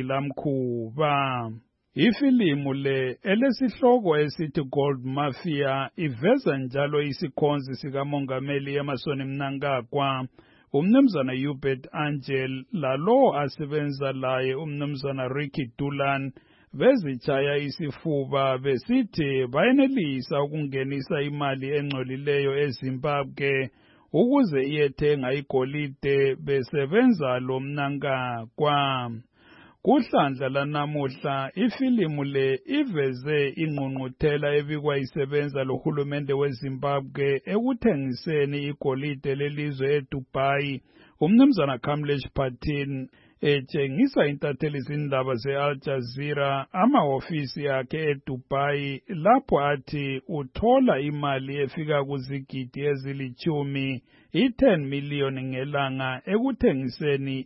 yizigilamkhuba. Ifilimu le elesihloko esithi Gold Mafia iveza njalo isikhonzi sikaMongameli Emmerson Mnangagwa, umnumzana Hubert Angel lalo asebenza laye umnumzana Ricky Dulan bezitshaya isifuba besithi bayenelisa ukungenisa imali engcolileyo eZimbabwe ukuze iyethenga igolide besebenza lo Mnangagwa. Kuhlandla lanamuhla ifilimu le iveze ingqungquthela ebikwa isebenza lohulumende weZimbabwe ekuthengiseni igolide lelizwe eDubai. Umnumzana Kamlesh Patil etshengisa intatheli izindaba ze-Al Jazeera amahofisi akhe eDubai lapho athi uthola imali efika kuzigidi ezili-10, i-10 million ngelanga ekuthengiseni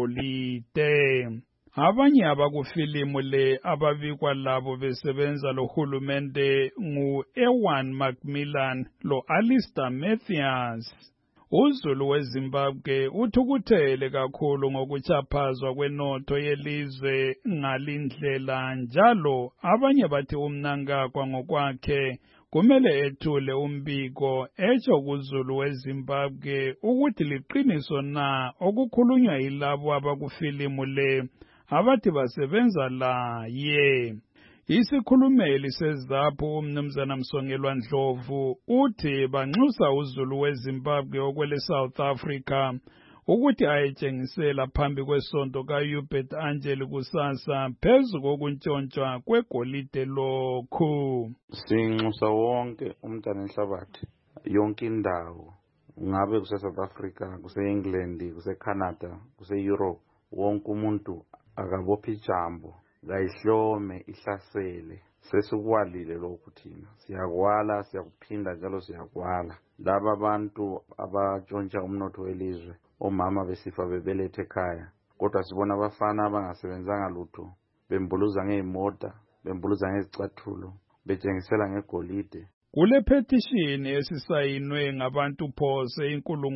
igolide. Abanye abakufilimu le ababikwa labo besebenza lohulumende ngu-Ewan Macmillan lo-Alistair Matthews. UZulu weZimbabwe uthukuthele kakhulu ngokuchaphazwa kwenotho yelizwe ngalindlela njalo abanye bathi uMnangagwa ngokwakhe kumele ethule umbiko etsho kuZulu weZimbabwe ukuthi liqiniso na okukhulunywa yilabo abakufilimu le abathi basebenza laye. Isikhulumeli seZAPU umnumzana Msongelwa Ndlovu uthi banxusa uZulu weZimbabwe okwele South Africa ukuthi ayetshengisela phambi kwesonto kaHubert Angel kusasa phezu kokuntshontshwa kwegolide lokhu. Sinxusa wonke umntana enhlabathi yonke indawo, ngabe kuse-South Africa, kuse-England, kuse-Canada, kuse-Europe, wonke umuntu akabophe ijambo, kayihlome ihlasele. Sesikwalile lokhu thina, siyakwala, siyakuphinda njalo siyakwala. Laba abantu abatshontsha umnotho welizwe, omama besifa bebelethe ekhaya, kodwa sibona abafana abangasebenzanga lutho, bembuluza ngezimota, bembuluza ngezicathulo, betshengisela ngegolide. Kule petition esisayinwe ngabantu phose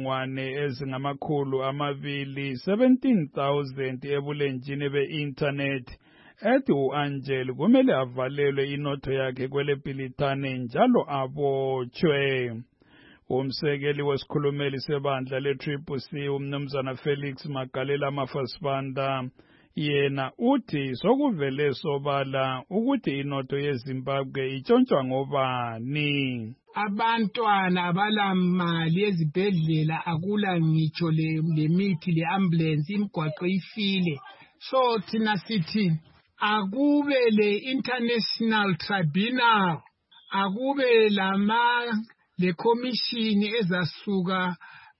17,000 ebulenjini be-internet, ethi u-Angel kumele avalelwe inotho yakhe kwele bhilithane njalo abotshwe. Umsekeli wesikhulumeli sebandla le-CCC umnumzana Felix Magalela Mafasibanda yena uthi sokuvele sobala ukuthi inotho yeZimbabwe itshontsha ngobani. Abantwana abalamali ezibhedlela, akula ngitsho lemithi le-ambulance, imigwaqo ifile. So thina sithi akube le-international tribunal, akube le-commission ezasuka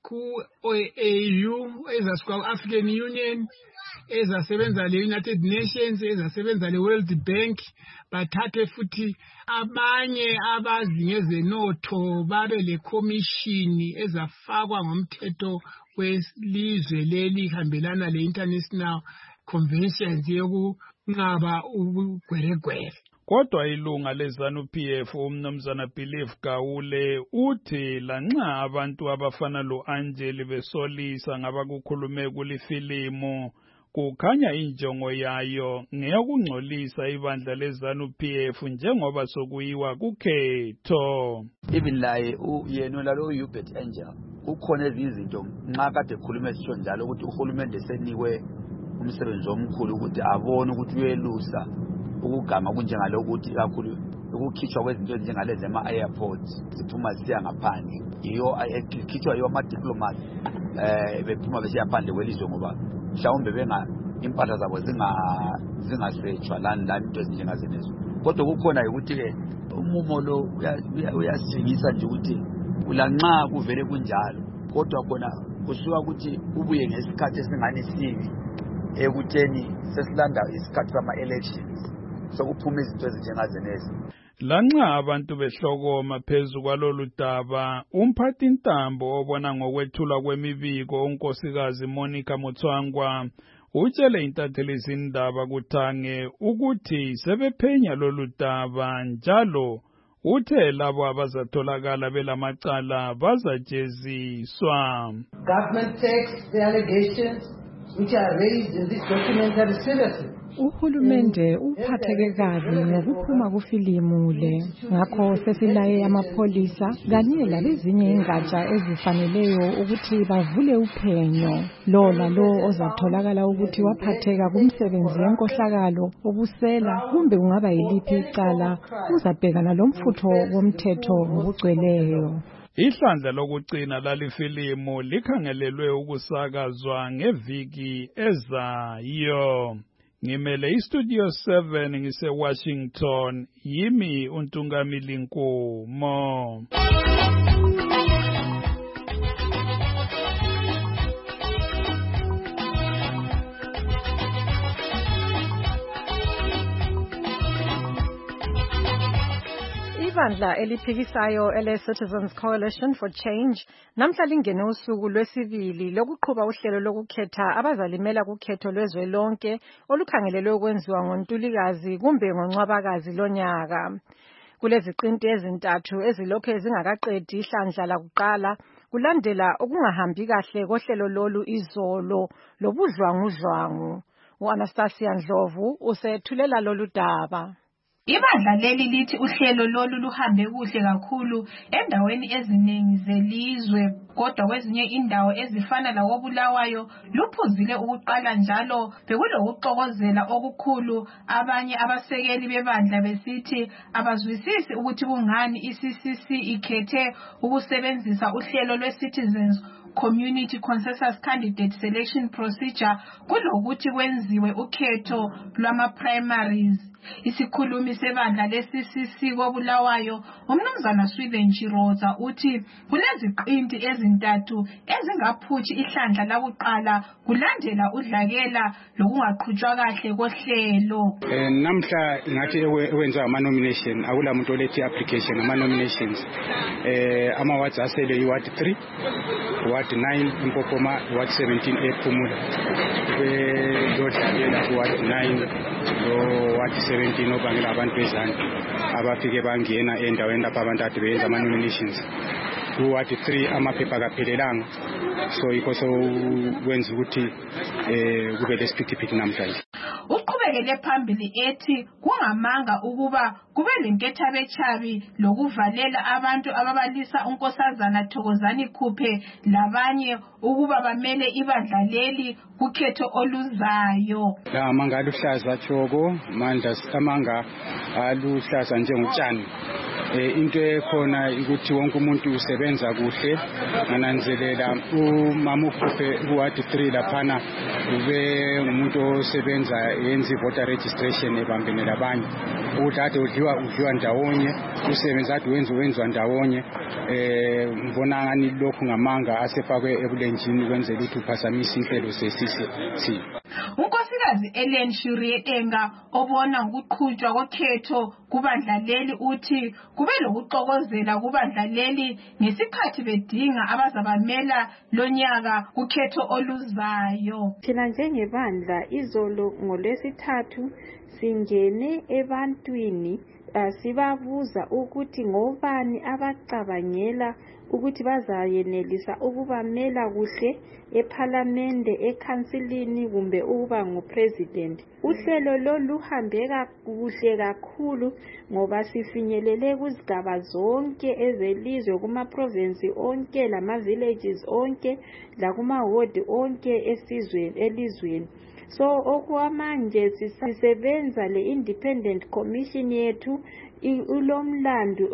ku-AU, ezasuka ku-African Union, ezasebenza le-United Nations, ezasebenza le-World Bank, bathathe futhi abanye abazi ngezenotho babe le-commission ezafakwa ngomthetho welizwe leli hambelana le-international conventions yokunqaba ubugweregwere. Kodwa ilunga leZANU-PF umnumzana Believe Gawule uthi lanxa abantu abafana lo-Angel besolisa ngabakukhulume kulifilimu, kukhanya injongo yayo ngeyokungcolisa ibandla leZANU-PF njengoba sokuyiwa kukhetho. Even laye yena lalo Hubert Angel ukhona izinto nxa kade ekhulume sisho njalo ukuthi uhulumende senikwe umsebenzi omkhulu ukuthi abone ukuthi uyelusa ukugama kunjengalo ukuthi kakhulu ukukhitshwa kwezinto ezinjengalezi ema-airports ziphuma zisiya ngaphandle, iyo ekhitshwa yiwo ama-diplomats bephuma besiya phandle kwelizwe ngoba mhlawumbe impahla zabo zingasetshwa lani into ezinjengazenezo. Kodwa kukhona ukuthi-ke umumo lo uyasitshengisa nje ukuthi ulanxa kuvele kunjalo, kodwa khona kusuka ukuthi ubuye ngesikhathi esingani sibi ekutheni sesilanda isikhathi sama-elections, sokuphuma izinto ezinjengazenezi. Lanxa abantu behlokoma phezu kwalolu daba, umphathintambo obona ngokwethulwa kwemibiko unkosikazi Monica Mutswangwa utshele intatheli izindaba kuthange ukuthi sebephenya lolu daba njalo uthe labo abazatholakala belamacala bazajeziswa. Government takes the allegations which are raised in this documentary seriously. Uhulumende uphatheke kabi ngokuphuma kufilimu le, ngakho sesilaye amapholisa kanye lalezinye ingatsha ezifaneleyo ukuthi bavule uphenyo. Lo lalo ozatholakala ukuthi waphatheka kumsebenzi wenkohlakalo, ubusela kumbe kungaba yiliphi icala, uzabhekana lomfutho womthetho ngokugcweleyo. Ihlandla lokugcina lalifilimu likhangelelwe ukusakazwa ngeviki ezayo. Ngimele iStudio 7 ngise-Washington, yimi uNtungamili Nkomo. Ibandla eliphikisayo ele-Citizens Coalition for Change namhla lingene usuku lwesibili lokuqhuba uhlelo lokukhetha abazalimela kukhetho lwezwelonke olukhangelelwe ukwenziwa ngoNtulikazi kumbe ngoNcwabakazi lonyaka. Kuleziqinti ezintathu ezilokhu zingakaqedi ihlandla lakuqala kulandela ukungahambi kahle kohlelo lolu izolo lobudlwangudlwangu. U-Anastasia Ndlovu usethulela lolu daba. Ibandla leli lithi uhlelo lolu luhambe kuhle kakhulu endaweni eziningi zelizwe, kodwa kwezinye indawo ezifana lakoBulawayo luphuzile ukuqala njalo bekulokuxokozela okukhulu. Abanye abasekeli bebandla besithi abazwisisi ukuthi kungani iCCC ikhethe ukusebenzisa uhlelo lwe-Citizens Community Consensus Candidate Selection Procedure kulokuthi kwenziwe ukhetho lwama-primaries. Isikhulumi sebandla le-CCC koBulawayo umnumzana Swithen Chiroza uthi kuleziqinti ezintathu ezingaphutshi ihlandla lakuqala kulandela udlakela lokungaqhutshwa kahle kohlelo. Namhla ngathi wenza ama-nomination akula muntu olethe application ama-nominations ama-wards asele iward 3 ward 9 Impopoma ward 17 ePhumula lodlakela ward 9 lo ward 17 obangela abantu bezandla abafike bangena endaweni lapha abantu ade benza ama-nominations ward 3 amaphepha kaphelelanga so yikho sokwenza ukuthi kube lesiphithiphithi namhlanje. Uqhubekele phambili ethi kungamanga ukuba kube lenkethabetshabi lokuvalela abantu ababalisa unkosazana Thokozani Khuphe labanye ukuba bamele ibandla leli kukhetho oluzayo. La amanga aluhlaza tshoko amanga aluhlaza njengotshani. Into ekhona ukuthi wonke umuntu usebenza kuhle ngananzelela umama uKhuphe kuward 3 laphana ube umuntu osebenza yenza voter registration ebambene labanye ukuthi ade udliwa ndawonye usebenza ade wenzwa ndawonye ngibona ngani lokhu ngamanga asefakwe ebulenjini kwenzela ukuthi uphasamise inhlelo se-CCC. Unkosikazi Ellen Shirietenga obona ukuqhutshwa kokhetho kubandla leli uthi kube lokuxokozela kubandla leli ngesikhathi bedinga abazabamela lonyaka kukhetho oluzayo. Thina njengebandla izolo ngolwesithathu singene ebantwini sibabuza ukuthi ngobani abacabangela ukuthi bazayenelisa ukubamela kuhle eParliament, eCouncilini kumbe ukuba ngupresident. Uhlelo loluhambe kakuhle kakhulu ngoba sifinyelele kuzigaba zonke ezelizwe kuma-province onke lama-villages onke lakuma ward onke elizweni. So okwamanje sisebenza le-independent commission yethu ulomlando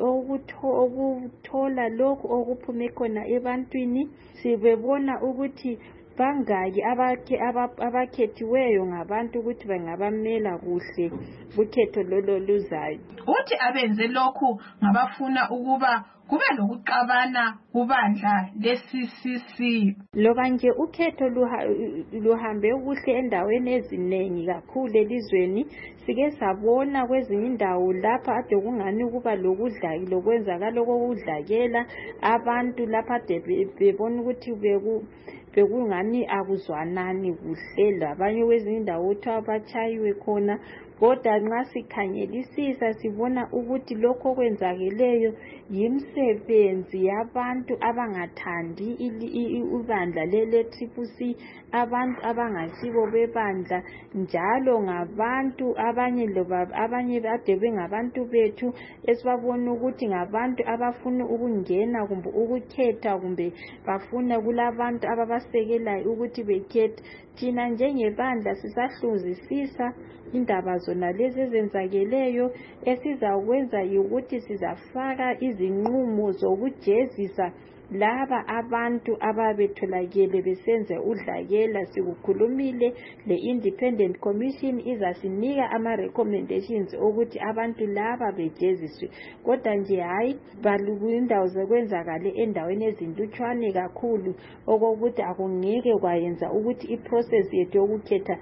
okuthola lokhu okuphume khona ebantwini. Sibebona ukuthi bangaki abakhethiweyo ngabantu ukuthi bangabamela kuhle kukhetho lolo luzayo. Uthi abenze lokhu ngabafuna ukuba kube lokuqabana kubandla le-CCC. Loba nje ukhetho luhambe kuhle endaweni eziningi kakhulu elizweni, sike sabona kwezinye indawo lapha ade kungani kuba lokudlaki lokwenzakala kokudlakela abantu lapha ade bebona ukuthi bekungani akuzwanani kuhle labanye kwezinye indawo uthi abachayiwe khona. Kodwa nxa sikhangelisisa sibona ukuthi lokho okwenzakeleyo yimsebenzi yabantu abangathandi ibandla le-CCC, abantu abangasibo bebandla njalo ngabantu abanye bade bengabantu bethu esibabona ukuthi ngabantu abafuna ukungena kumbe ukukhetha kumbe bafuna kulabantu ababasekelayo ukuthi bekhethe. Thina njengebandla sisahluzisisa indaba zona lezi ezenzakeleyo, esizakwenza ukuthi sizafaka izinqumo zokujezisa laba abantu ababetholakele besenze udlakela. Sikukhulumile le-independent commission izasinika ama-recommendations ukuthi abantu laba bejeziswe, kodwa nje hayi indawo zokwenzakale endaweni ezintutshwane kakhulu okokuthi akungeke kwayenza ukuthi iprocess yethu yokukhetha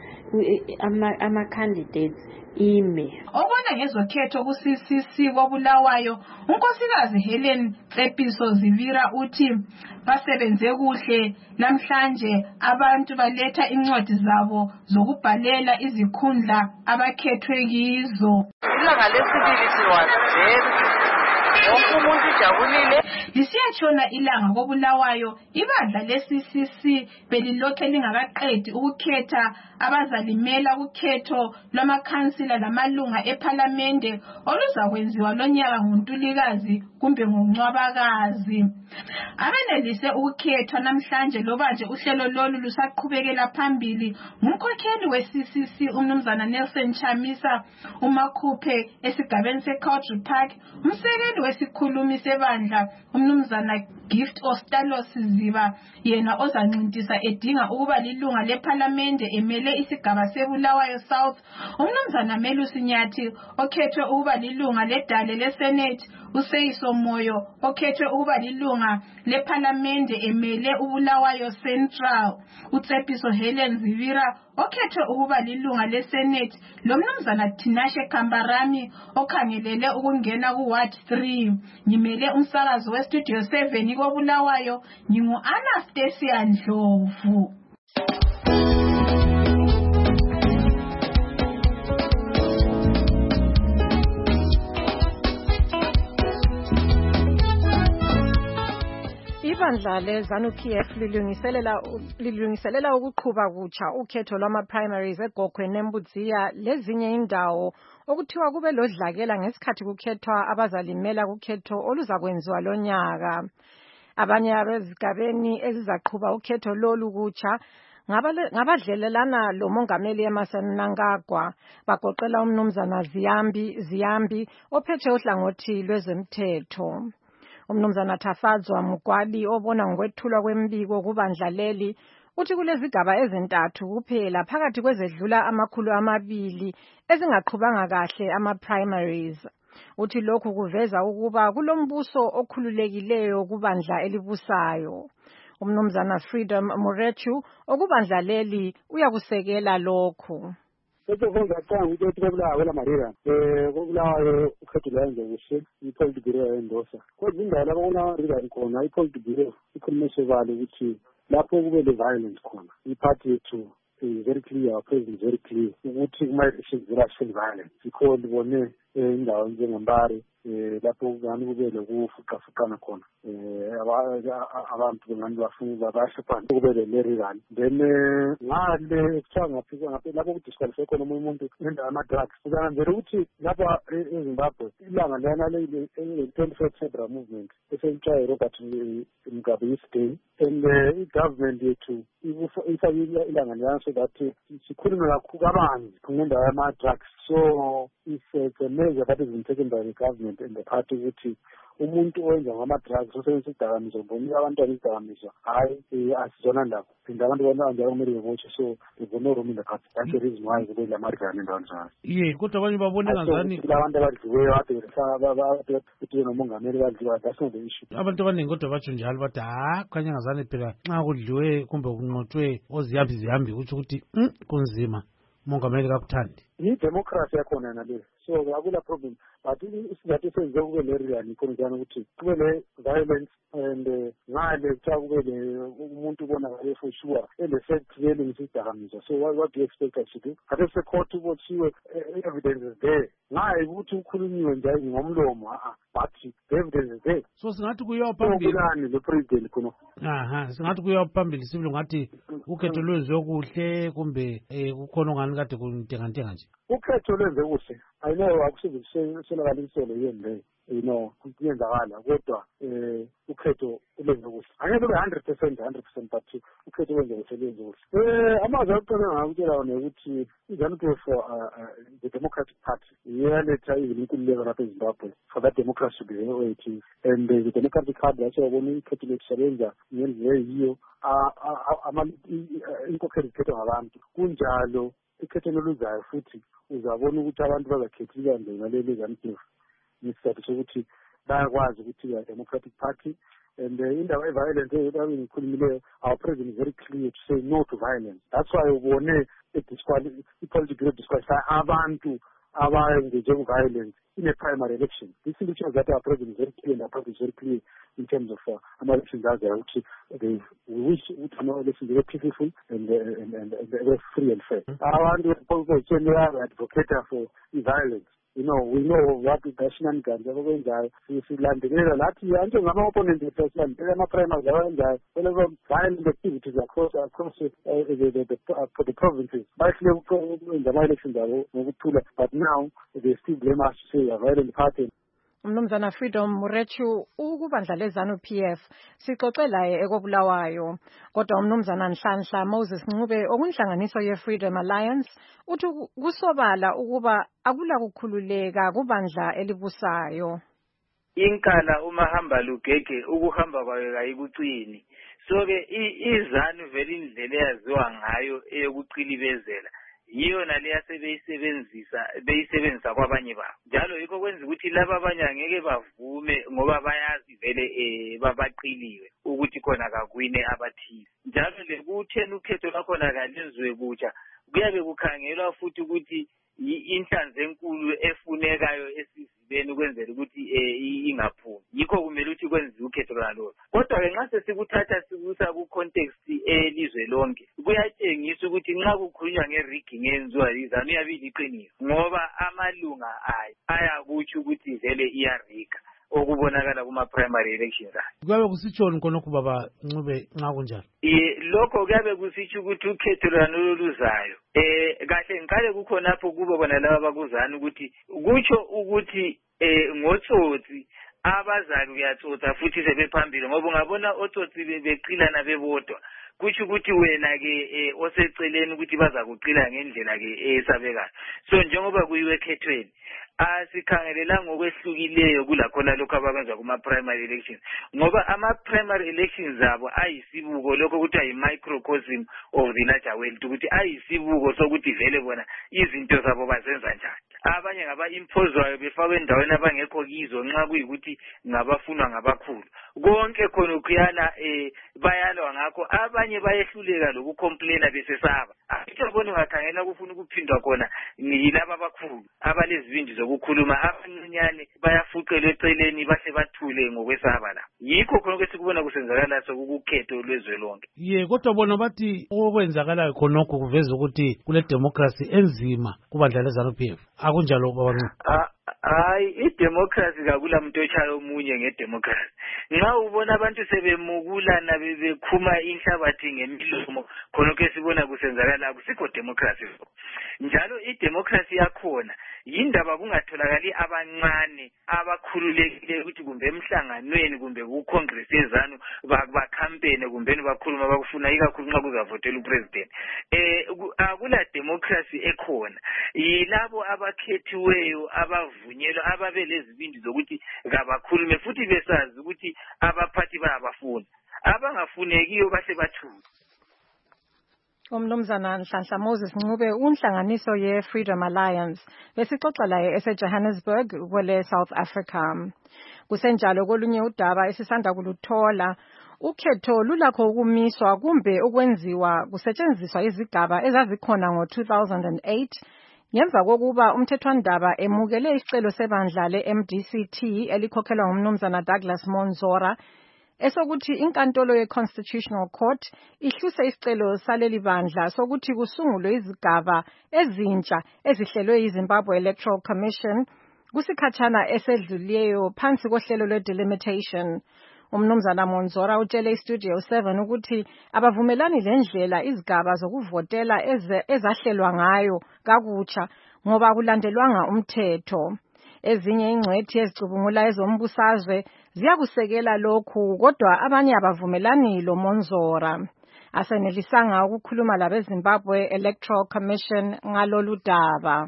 ama-candidates ime. Obona ngezokhetho ku-CCC koBulawayo unkosikazi Helen Tsepiso Zivira uthi basebenze kuhle namhlanje abantu baletha incwadi zabo zokubhalela izikhundla abakhethwe kizo. Ilanga lesibili siwazela wonke umuntu ujabulile. Lisiyatshona ilanga koBulawayo ibandla le-CCC belilokhe lingakaqedi ukukhetha abazalimela kukhetho lwamakhansila lamalunga eParliament oluzakwenziwa lonyaka ngoNtulikazi kumbe ngoNcwabakazi. Abenelise ukukhethwa namhlanje loba nje uhlelo lolu lusaqhubekela phambili ngumkhokheli we-CCC umnumzana Nelson Chamisa uMakhuphe esigabeni seCountry Park, umsekeli kwesikhulumi sebandla umnumzana Gift Ostalos Ziba yena ozanqintisa edinga ukuba lilunga lephalamende emele isigaba seBulawayo South. Umnumzana Melusi Nyathi okhethwe ukuba lilunga ledale leSenate, uSeyiso Moyo okhethwe ukuba lilunga lephalamende emele uBulawayo Central, uTsepiso Helen Zivira okhethwe ukuba lilunga leSenate, lomnumzana Tinashe Kambarami okhangelele ukungena kuWard 3. Ngimele umsakazo weStudio 7 koBulawayo, ngingu-Anastasia Ndlovu. Ibandla leZANU-PF lilungiselela ukuqhuba kutsha ukhetho lwama-primaries eGokhwe neMbudziya lezinye indawo okuthiwa kube lodlakela ngesikhathi kukhethwa abazalimela kukhetho oluzakwenziwa lonyaka. Abanye abezigabeni ezizaqhuba ukhetho lolu kutsha ngabadlelelana lomongameli Emmerson Mnangagwa, bagoqela umnumzana Ziyambi ophethe uhlangothi lwezemthetho. Umnumzana Thafadzwa Mugwabi obona ngokwethulwa kwembiko kubandla leli uthi kulezigaba ezintathu kuphela phakathi kwezedlula 200 ezingaqhubanga kahle ama-primaries. Uthi lokhu kuveza ukuba kulombuso okhululekileyo kubandla elibusayo. Umnumzana Freedom Murechu okubandla leli uyakusekela lokhu. Ngicabanga ukuthi kobulawa la Marira kobulawa ukhetho lanje kuhle ipolitiki bureau endosa kodwa indawo lapho kuna river khona ipolitiki bureau ikhulumiswe balo ukuthi lapho kube le violence khona iparty yethu is very clear, our president is very clear ukuthi kuma-elections zirashel violence because libone indawo njengembari lapho ngani kube lokufuqafuqana khona abantu bengani bafuna bashapana kube le-rerun then ngale kuthiwa ngaphi lapho kudisqualify khona omunye umuntu ngendawo yama-drugs ukananzela ukuthi lapha eZimbabwe ilanga lana le-24 February movement esentshaya Robert Mugabe yesterday and i-government yethu ifake ilanga lana so that sikhulume kabanzi ngendawo yama-drugs. So it's a measure that has been taken by the government and the party ukuthi umuntu owenza ngama-drugs osebenzisa idakamizwa mbonile abantwana idakamizwa hayi asizona ndaba phinde abantu bona njalo kumele bebotshe so there's no room in the party. That's the reason why kube lamarigane endaweni zayo. Kodwa abanye babone kanjani abantu abadliweyo ade nomongameli badliwa, that's not the issue. Abantu abaningi kodwa batsho njalo bathi khanya ngazane phela nxa kudliwe kumbe kunqotshwe ozihambi kutsho ukuthi kunzima umongameli kakuthandi. I-democracy yakhona nale so akula problem but isizathu senze kube le-rerun ikhona njani ukuthi kube le-violence and ngale kuthiwa kube umuntu ubonakale for sure ele-secreling isidakamizwa. So what do you expect us to do? Kade secourt ubotshiwe evidence is there ngaye ukuthi ukhulunyiwe njani ngomlomo but the evidence is there. So singathi kuyiwa phambili kulani le president khona singathi kuyiwa phambili sibili ngathi ukhetho lwenziwe kuhle kumbe kukhona ongani kade kuntengantenga nje. Ukhetho lwenze kuhle I know akusizelakaliselo yeni le kuyenzakala kodwa ukhetho lwenze kuhle angeke kube 100% but ukhetho lwenze kuhle amazwi aqoqe ngakutshela wona ukuthi iZANU-PF for the Democratic Party iyaletha inkululeko lapha eZimbabwe for that democracy to be where it is and the Democratic Party yathi yabona ikhetho lisebenza ngendlela eyiyo inkokheli ikhethwa ngabantu kunjalo ikhetho oluzayo futhi uzabona ukuthi abantu bazakhethika nje ngaleli ZANU-PF ngisizathu sokuthi bayakwazi ukuthi ya Democratic Party and indawo eviolence engikhulumileyo our president is very clear to say no to violence. That's why ubone i-political disqualify abantu abayengeje ku-violence in a primary election. This indicates that our president is very clear and our party is very clear in terms of ama-elections azayo ukuthi we wish ukuthi ama-elections were peaceful and were free and fair. Abantu advocate for violence. We know what national guns abakwenzayo silandelela lathi anto ngama-opponent silandelela ama-primaries abawenzayo whenever violent activities across the provinces bayehlule ukwenza ama-elections abo ngokuthula but now they still blame us to say a violent party. Umnumzana Freedom Murechu ukubandla leZANU-PF sixoxe laye ekobulawayo kodwa umnumzana Nhlanhla Moses Ncube okunhlanganiso ye-Freedom Alliance uthi kusobala ukuba akula kukhululeka kubandla elibusayo. inkala uma hamba lugege ukuhamba kwayo kayikucini. So-ke izanu vele indlela eyaziwa ngayo eyokucilibezela yiyo naleya beyisebenzisa kwabanye babo. Njalo yikho kwenza ukuthi laba abanye angeke bavume ngoba bayazi vele babaqiliwe ukuthi khona kakwine abathile. Njalo lekutheni ukhetho lwakhona kalenziwe kutsha kuyabe kukhangelwa futhi ukuthi inhlanzi enkulu efunekayo esizibeni ukwenzela ukuthi ingaphumi. Yikho kumele ukuthi kwenziwe ukhetho lwalo. Kodwa-ke nxa sesikuthatha sikusa ku-context elizwe lonke kuyatshengisa ukuthi nxa kukhulunywa nge-rigging eyenziwa yizanu iyabe iliqiniso ngoba amalunga ayo ayakutsho ukuthi vele iyariga okubonakala kuma-primary elections ayo. Kuyabe kusitshoni khonokho baba Ncube nxa kunjalo? Lokho kuyabe kusitsho ukuthi ukhetho lwalo luzayo kahle ngiqale kukhonapho kubo bona laba bakuzana ukuthi kutsho ukuthi ngotsotsi abazali uyatsotsa futhi sebephambili ngoba ungabona otsotsi becilana bebodwa kutsho ukuthi wena-ke oseceleni ukuthi baza kucila ngendlela-ke esabekayo. So njengoba kuyiwe ekhethweni asikhangelelanga ngokwehlukile kulakhona lokho abakwenza kuma-primary elections ngoba ama-primary elections abo ayisibuko lokho ukuthi ayi-microcosm of the larger world ukuthi ayisibuko sokuthi vele bona izinto zabo bazenza njani. Abanye ngaba-imphozwayo befakwe endaweni abangekho kizo nxa kuyikuthi ngabafunwa ngabakhulu. Konke khona kuyana bayalwa ngakho abanye bayehluleka lokucomplaina besesaba. Akho bona ungakhangela kufuna ukuphindwa khona yilaba abakhulu abalezibindi zokukhuluma abancinyane bayafuqelwa eceleni bahle bathule ngokwesaba la. Yikho khona kwesikubona kusenzakala sokukhetho lwezwe lonke. Kodwa bona bathi okwenzakalayo khonokho kuveza ukuthi kule democracy enzima kubandla leZANU-PF. Akunjalo baba? Hayi, idemocracy kakula muntu ochayo omunye ngedemocracy. Nxa ubona abantu sebemukulana bekhuma inhlabathi ngemilomo khonokho esibona kusenzakala akusikho democracy. Njalo idemocracy yakhona yindaba kungatholakali abancane abakhululekile ukuthi kumbe emhlanganweni kumbe ku-congress yezanu bakhampene kumbe bakhuluma bakufuna ikakhulu nxa kuzavotela upresident. Akula democracy ekhona. Yilabo abakhethiweyo abavunyelwa ababe lezibindi zokuthi kabakhulume futhi besazi ukuthi abaphathi bayabafuna. Abangafunekiyo bahle bathule. Umnumzana Nhlanhla Moses Ncube unhlanganiso ye-Freedom Alliance besixoxa laye eseJohannesburg kwele South Africa. Kusenjalo kolunye udaba esisanda kuluthola ukhetho lulakho ukumiswa kumbe ukwenziwa kusetshenziswa izigaba ezazikhona ngo-2008 ngemva kokuba umthethwandaba emukele isicelo sebandla le-MDCT elikhokhelwa ngumnumzana Douglas Monzora esokuthi inkantolo ye-Constitutional Court ihluse isicelo saleli bandla sokuthi kusungulwe izigaba ezintsha ezihlelwe yiZimbabwe Electoral Commission kusikhathana esedlulileyo phansi kohlelo lwe-delimitation. Umnumzana Monzora utshele iStudio 7 ukuthi abavumelani lendlela izigaba zokuvotela ezahlelwa ngayo kakutsha ngoba kulandelwanga umthetho. Ezinye ingcwethi ezicubungula ezombusazwe ziyakusekela lokhu kodwa abanye abavumelani loMonzora. Asenelisanga ukukhuluma labeZimbabwe Electoral Commission ngalolu daba.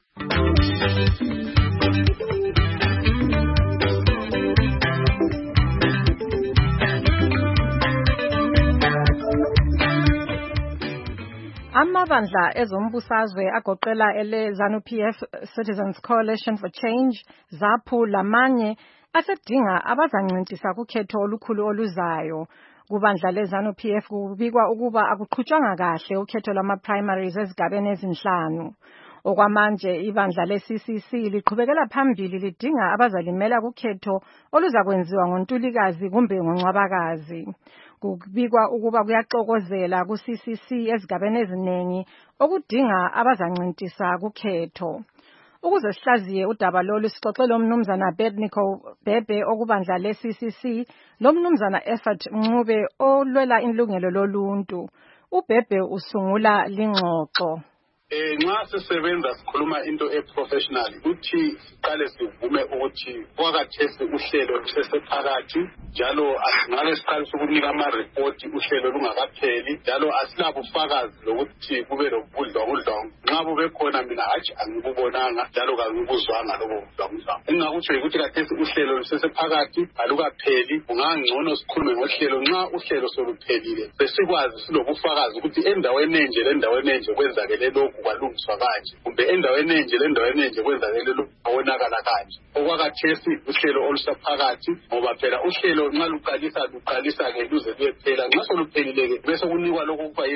Amabandla ezombusazwe agoqela ele ZANU-PF Citizens Coalition for Change, ZAPU lamanye asedinga abazancintiswa kukhetho olukhulu oluzayo. Kubandla leZANU-PF kubikwa ukuba akuqhutshwanga kahle ukhetho lwama-primaries ezigabeni ezinhlanu. Okwamanje ibandla le-CCC liqhubekela phambili lidinga abazalimela kukhetho oluzakwenziwa ngoNtulikazi kumbe ngoNcwabakazi. Kubikwa ukuba kuyaxokozela ku-CCC ezigabeni eziningi okudinga abazancintisa kukhetho. Ukuze sihlaziye udaba lolu sixoxele umnumzana Bednico Bebe okubandla le-CCC lomnumzana Effort Ncube olwela ilungelo loluntu. uBhebhe usungula lingxoxo. nxa sisebenza sikhuluma into e-professional ukuthi siqale sivume ukuthi kwakathesi uhlelo lusesephakathi njalo asingake siqalise ukunika amaripoti uhlelo lungakapheli njalo asilabufakazi lokuthi kube lobudlwangudlwangu nxa bubekhona mina hatshi angibubonanga njalo kangibuzwanga lobo budlwangudlwangu engingakutsho yikuthi kathesi uhlelo lusesephakathi alukapheli kungangcono sikhulume ngohlelo nxa uhlelo soluphelile besikwazi silobufakazi ukuthi endaweni enje lendaweni enje kwenzakele lokhu kwalungiswa kanje kumbe endaweni enje lendaweni enje kwenzakele lokhu kwawonakala kanje okwakathesi uhlelo olusaphakathi ngoba phela uhlelo nxa luqalisa-ke luze luyephela nxa soluphelile-ke bese kunikwa lokhu kuba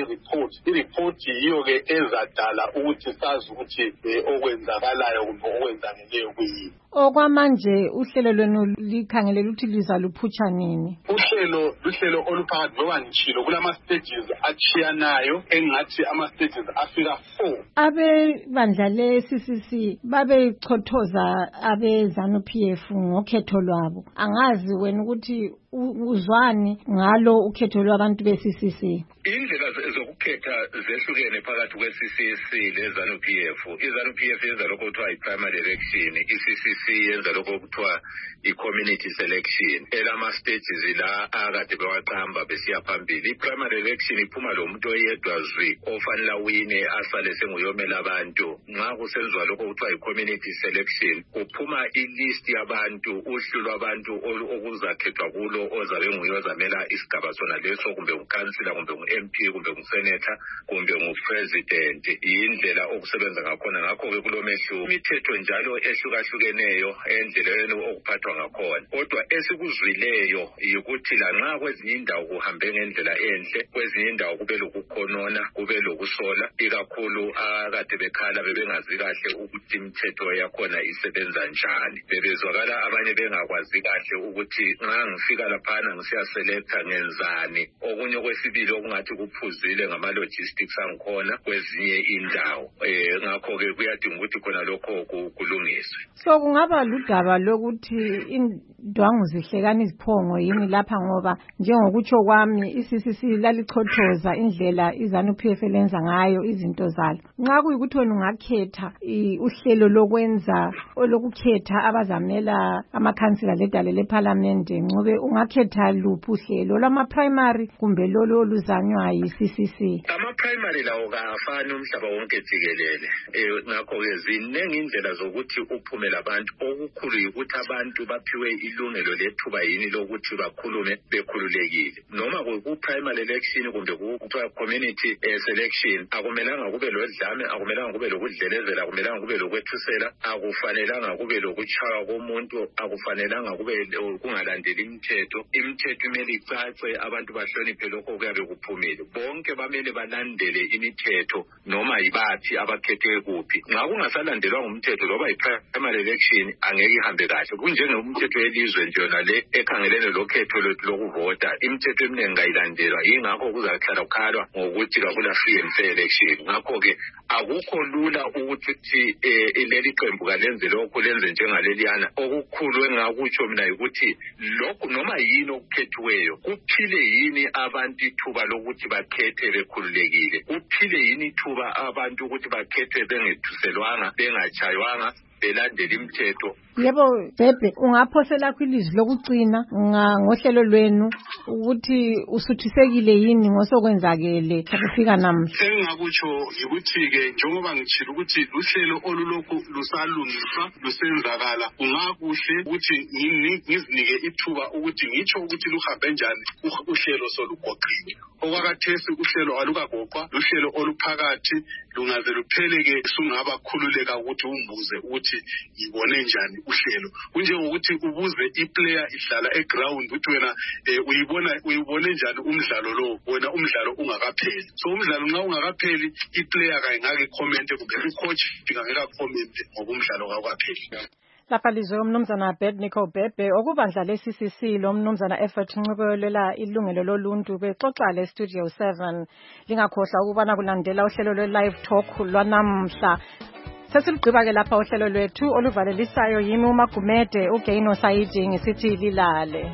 iripoti yiyo-ke ezadala ukuthi sazi ukuthi okwenzakalayo kumbe okwenzakeleyo kuyini. Okwamanje uhlelo lwenu likhangelela ukuthi liza luphutsha nini? Uhlelo oluphakathi ngoba ngitshilo kulama-stages achiyanayo engathi ama-stages afika 4. Abebandla le-CCC babechothoza abe-ZANU-PF ngokhetho lwabo. Angazi wena ukuthi uzwani ngalo ukhetho lwabantu be-CCC? Indlela zokukhetha zehlukene phakathi kwe-CCC le-ZANU-PF. I-ZANU-PF yenza lokho kuthiwa i-primary election, i-CCC yenza lokho kuthiwa i-community selection. Elama-stages la akade bewaqamba besiya phambili. I-primary election iphuma lo muntu oyedwa zwi ofanele wine asale senguyomela abantu. Nxa kusenziwa lokho kuthiwa i-community selection kuphuma ilist yabantu, uhlu lwabantu okuzakhethwa kulo ozabe nguye ozamela isigaba sona leso kumbe ukansila kumbe MP kumbe usenator kumbe upresident. Indlela okusebenza ngakhona ngakho-ke kulomehluko imithetho njalo ehlukahlukeneyo endleleni okuphathwa ngakhona. Kodwa esikuzwileyo yikuthi lanxa kwezinye indawo kuhambe ngendlela enhle, kwezinye indawo kube lokukhonona, kube lokusola, ikakhulu akade bekhala bebengazi kahle ukuthi imithetho yakhona isebenza njani. Bebezwakala abanye bengakwazi kahle ukuthi nxa ngifika laphana ngisiyaselecta ngenzani. Okunye kwesibili okungathi kuphuzile ngama-logistics angikhona kwezinye indawo. Ngakho-ke kuyadinga ukuthi khona lokho kulungiswe. So kungaba ludaba lokuthi indwangu zihlekana iziphongo yini lapha ngoba njengokutsho kwami i-CCC lalichothoza indlela i-ZANU-PF lenza ngayo izinto zalo. Nxa kuyikuthi wena ungakhetha uhlelo lokwenza olokukhetha abazamela amakhansila ledale lephalamende ngcobe ungakhetha luphi uhlelo lwama-primary kumbe lolo oluzanywa yi-CCC? Ama-primary lawo kafani umhlaba wonke jikelele. Ngakho-ke ziningi indlela zokuthi uphumele abantu. Okukhulu yikuthi abantu baphiwe ilungelo lethuba yini lokuthi bakhulume bekhululekile. Noma ku-primary election kumbe ku-community selection akumelanga kube lodlame, akumelanga kube lokudlelezela, akumelanga kube lokwethusela, akufanelanga kube lokutshaywa komuntu, akufanelanga kube kungalandeli imithetho. Imithetho imele icace, abantu bahloniphe lokho kuyabe kuphumile. Bonke bamele balandele imithetho noma yibaphi abakhethe kuphi. Nxa kungasalandelwa ngumthetho loba i-primary election angeke ihambe kahle. Kunjengemithetho yelizwe nje yona le ekhangelene lokhetho lokuvota. Imithetho eminingi kayilandelwa, yingakho kuzahlala kukhalwa ngokuthi kakula free and fair election. Ngakho-ke akukho lula ukuthi leli qembu kalenze lokho lenze njengaleliyana. Okukhulu engakutsho mina ukuthi lokhu noma yini okukhethiweyo kuphile yini abantu ithuba lokuthi bakhethe bekhululekile, kuphile yini ithuba abantu ukuthi bakhethe bengethuselwanga, bengachaywanga, belandela imithetho. Yebo Bhebhe, ungaphosela kwilizwi lokugcina ngohlelo lwenu ukuthi usuthisekile yini ngosokwenzakele kufika namhla? Sengakutsho yikuthi-ke njengoba ngitshilo ukuthi uhlelo olulokhu lusalungiswa lusenzakala, kungakuhle ukuthi ngizinike ithuba ukuthi ngitsho ukuthi luhambe njani uhlelo solugoqiwe. Okwakathesi uhlelo alukagoqwa, uhlelo oluphakathi lungaze luphele-ke sungabakhululeka ukuthi umbuze ukuthi ngibone njani uhlelo. Kunjengokuthi ubuze iplayer idlala eground ukuthi wena uyibone njani umdlalo lo, wena umdlalo ungakapheli. So umdlalo nxa ungakapheli iplayer kayingake comment kumbe icoach ingeke comment ngoba umdlalo kawukapheli. Lapha lizwe umnumzana Abednego Bhebhe okubandla le-CCC lo mnumzana Effort Ncubelela ilungelo loluntu bexoxa le-Studio 7. Lingakhohlwa ukubana kulandela uhlelo lwe-live talk lwanamhla. Sesilugqiba-ke lapha uhlelo lwethu oluvalelisayo yimi uMagumede uGaino Saidi ngisithi lilale.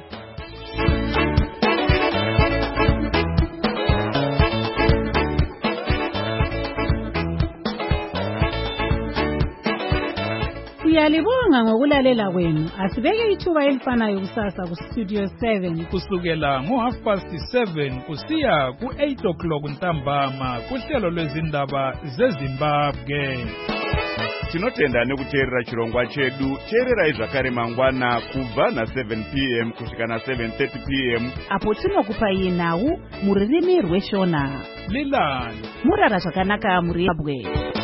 Siyalibonga ngokulalela kwenu. Asibeke ithuba elifanayo kusasa kuStudio 7 kusukela ngo7:30 kusiya ku8 ntambama kuhlelo lwezindaba zeZimbabwe. Tinotenda nekuteerera chirongwa chedu. Teererai zvakare mangwana kubva na7 p.m. kusvika na7:30 p.m. apo tinokupai nhau muririmi rweshona. Lilani murara zvakanaka muri Zimbabwe.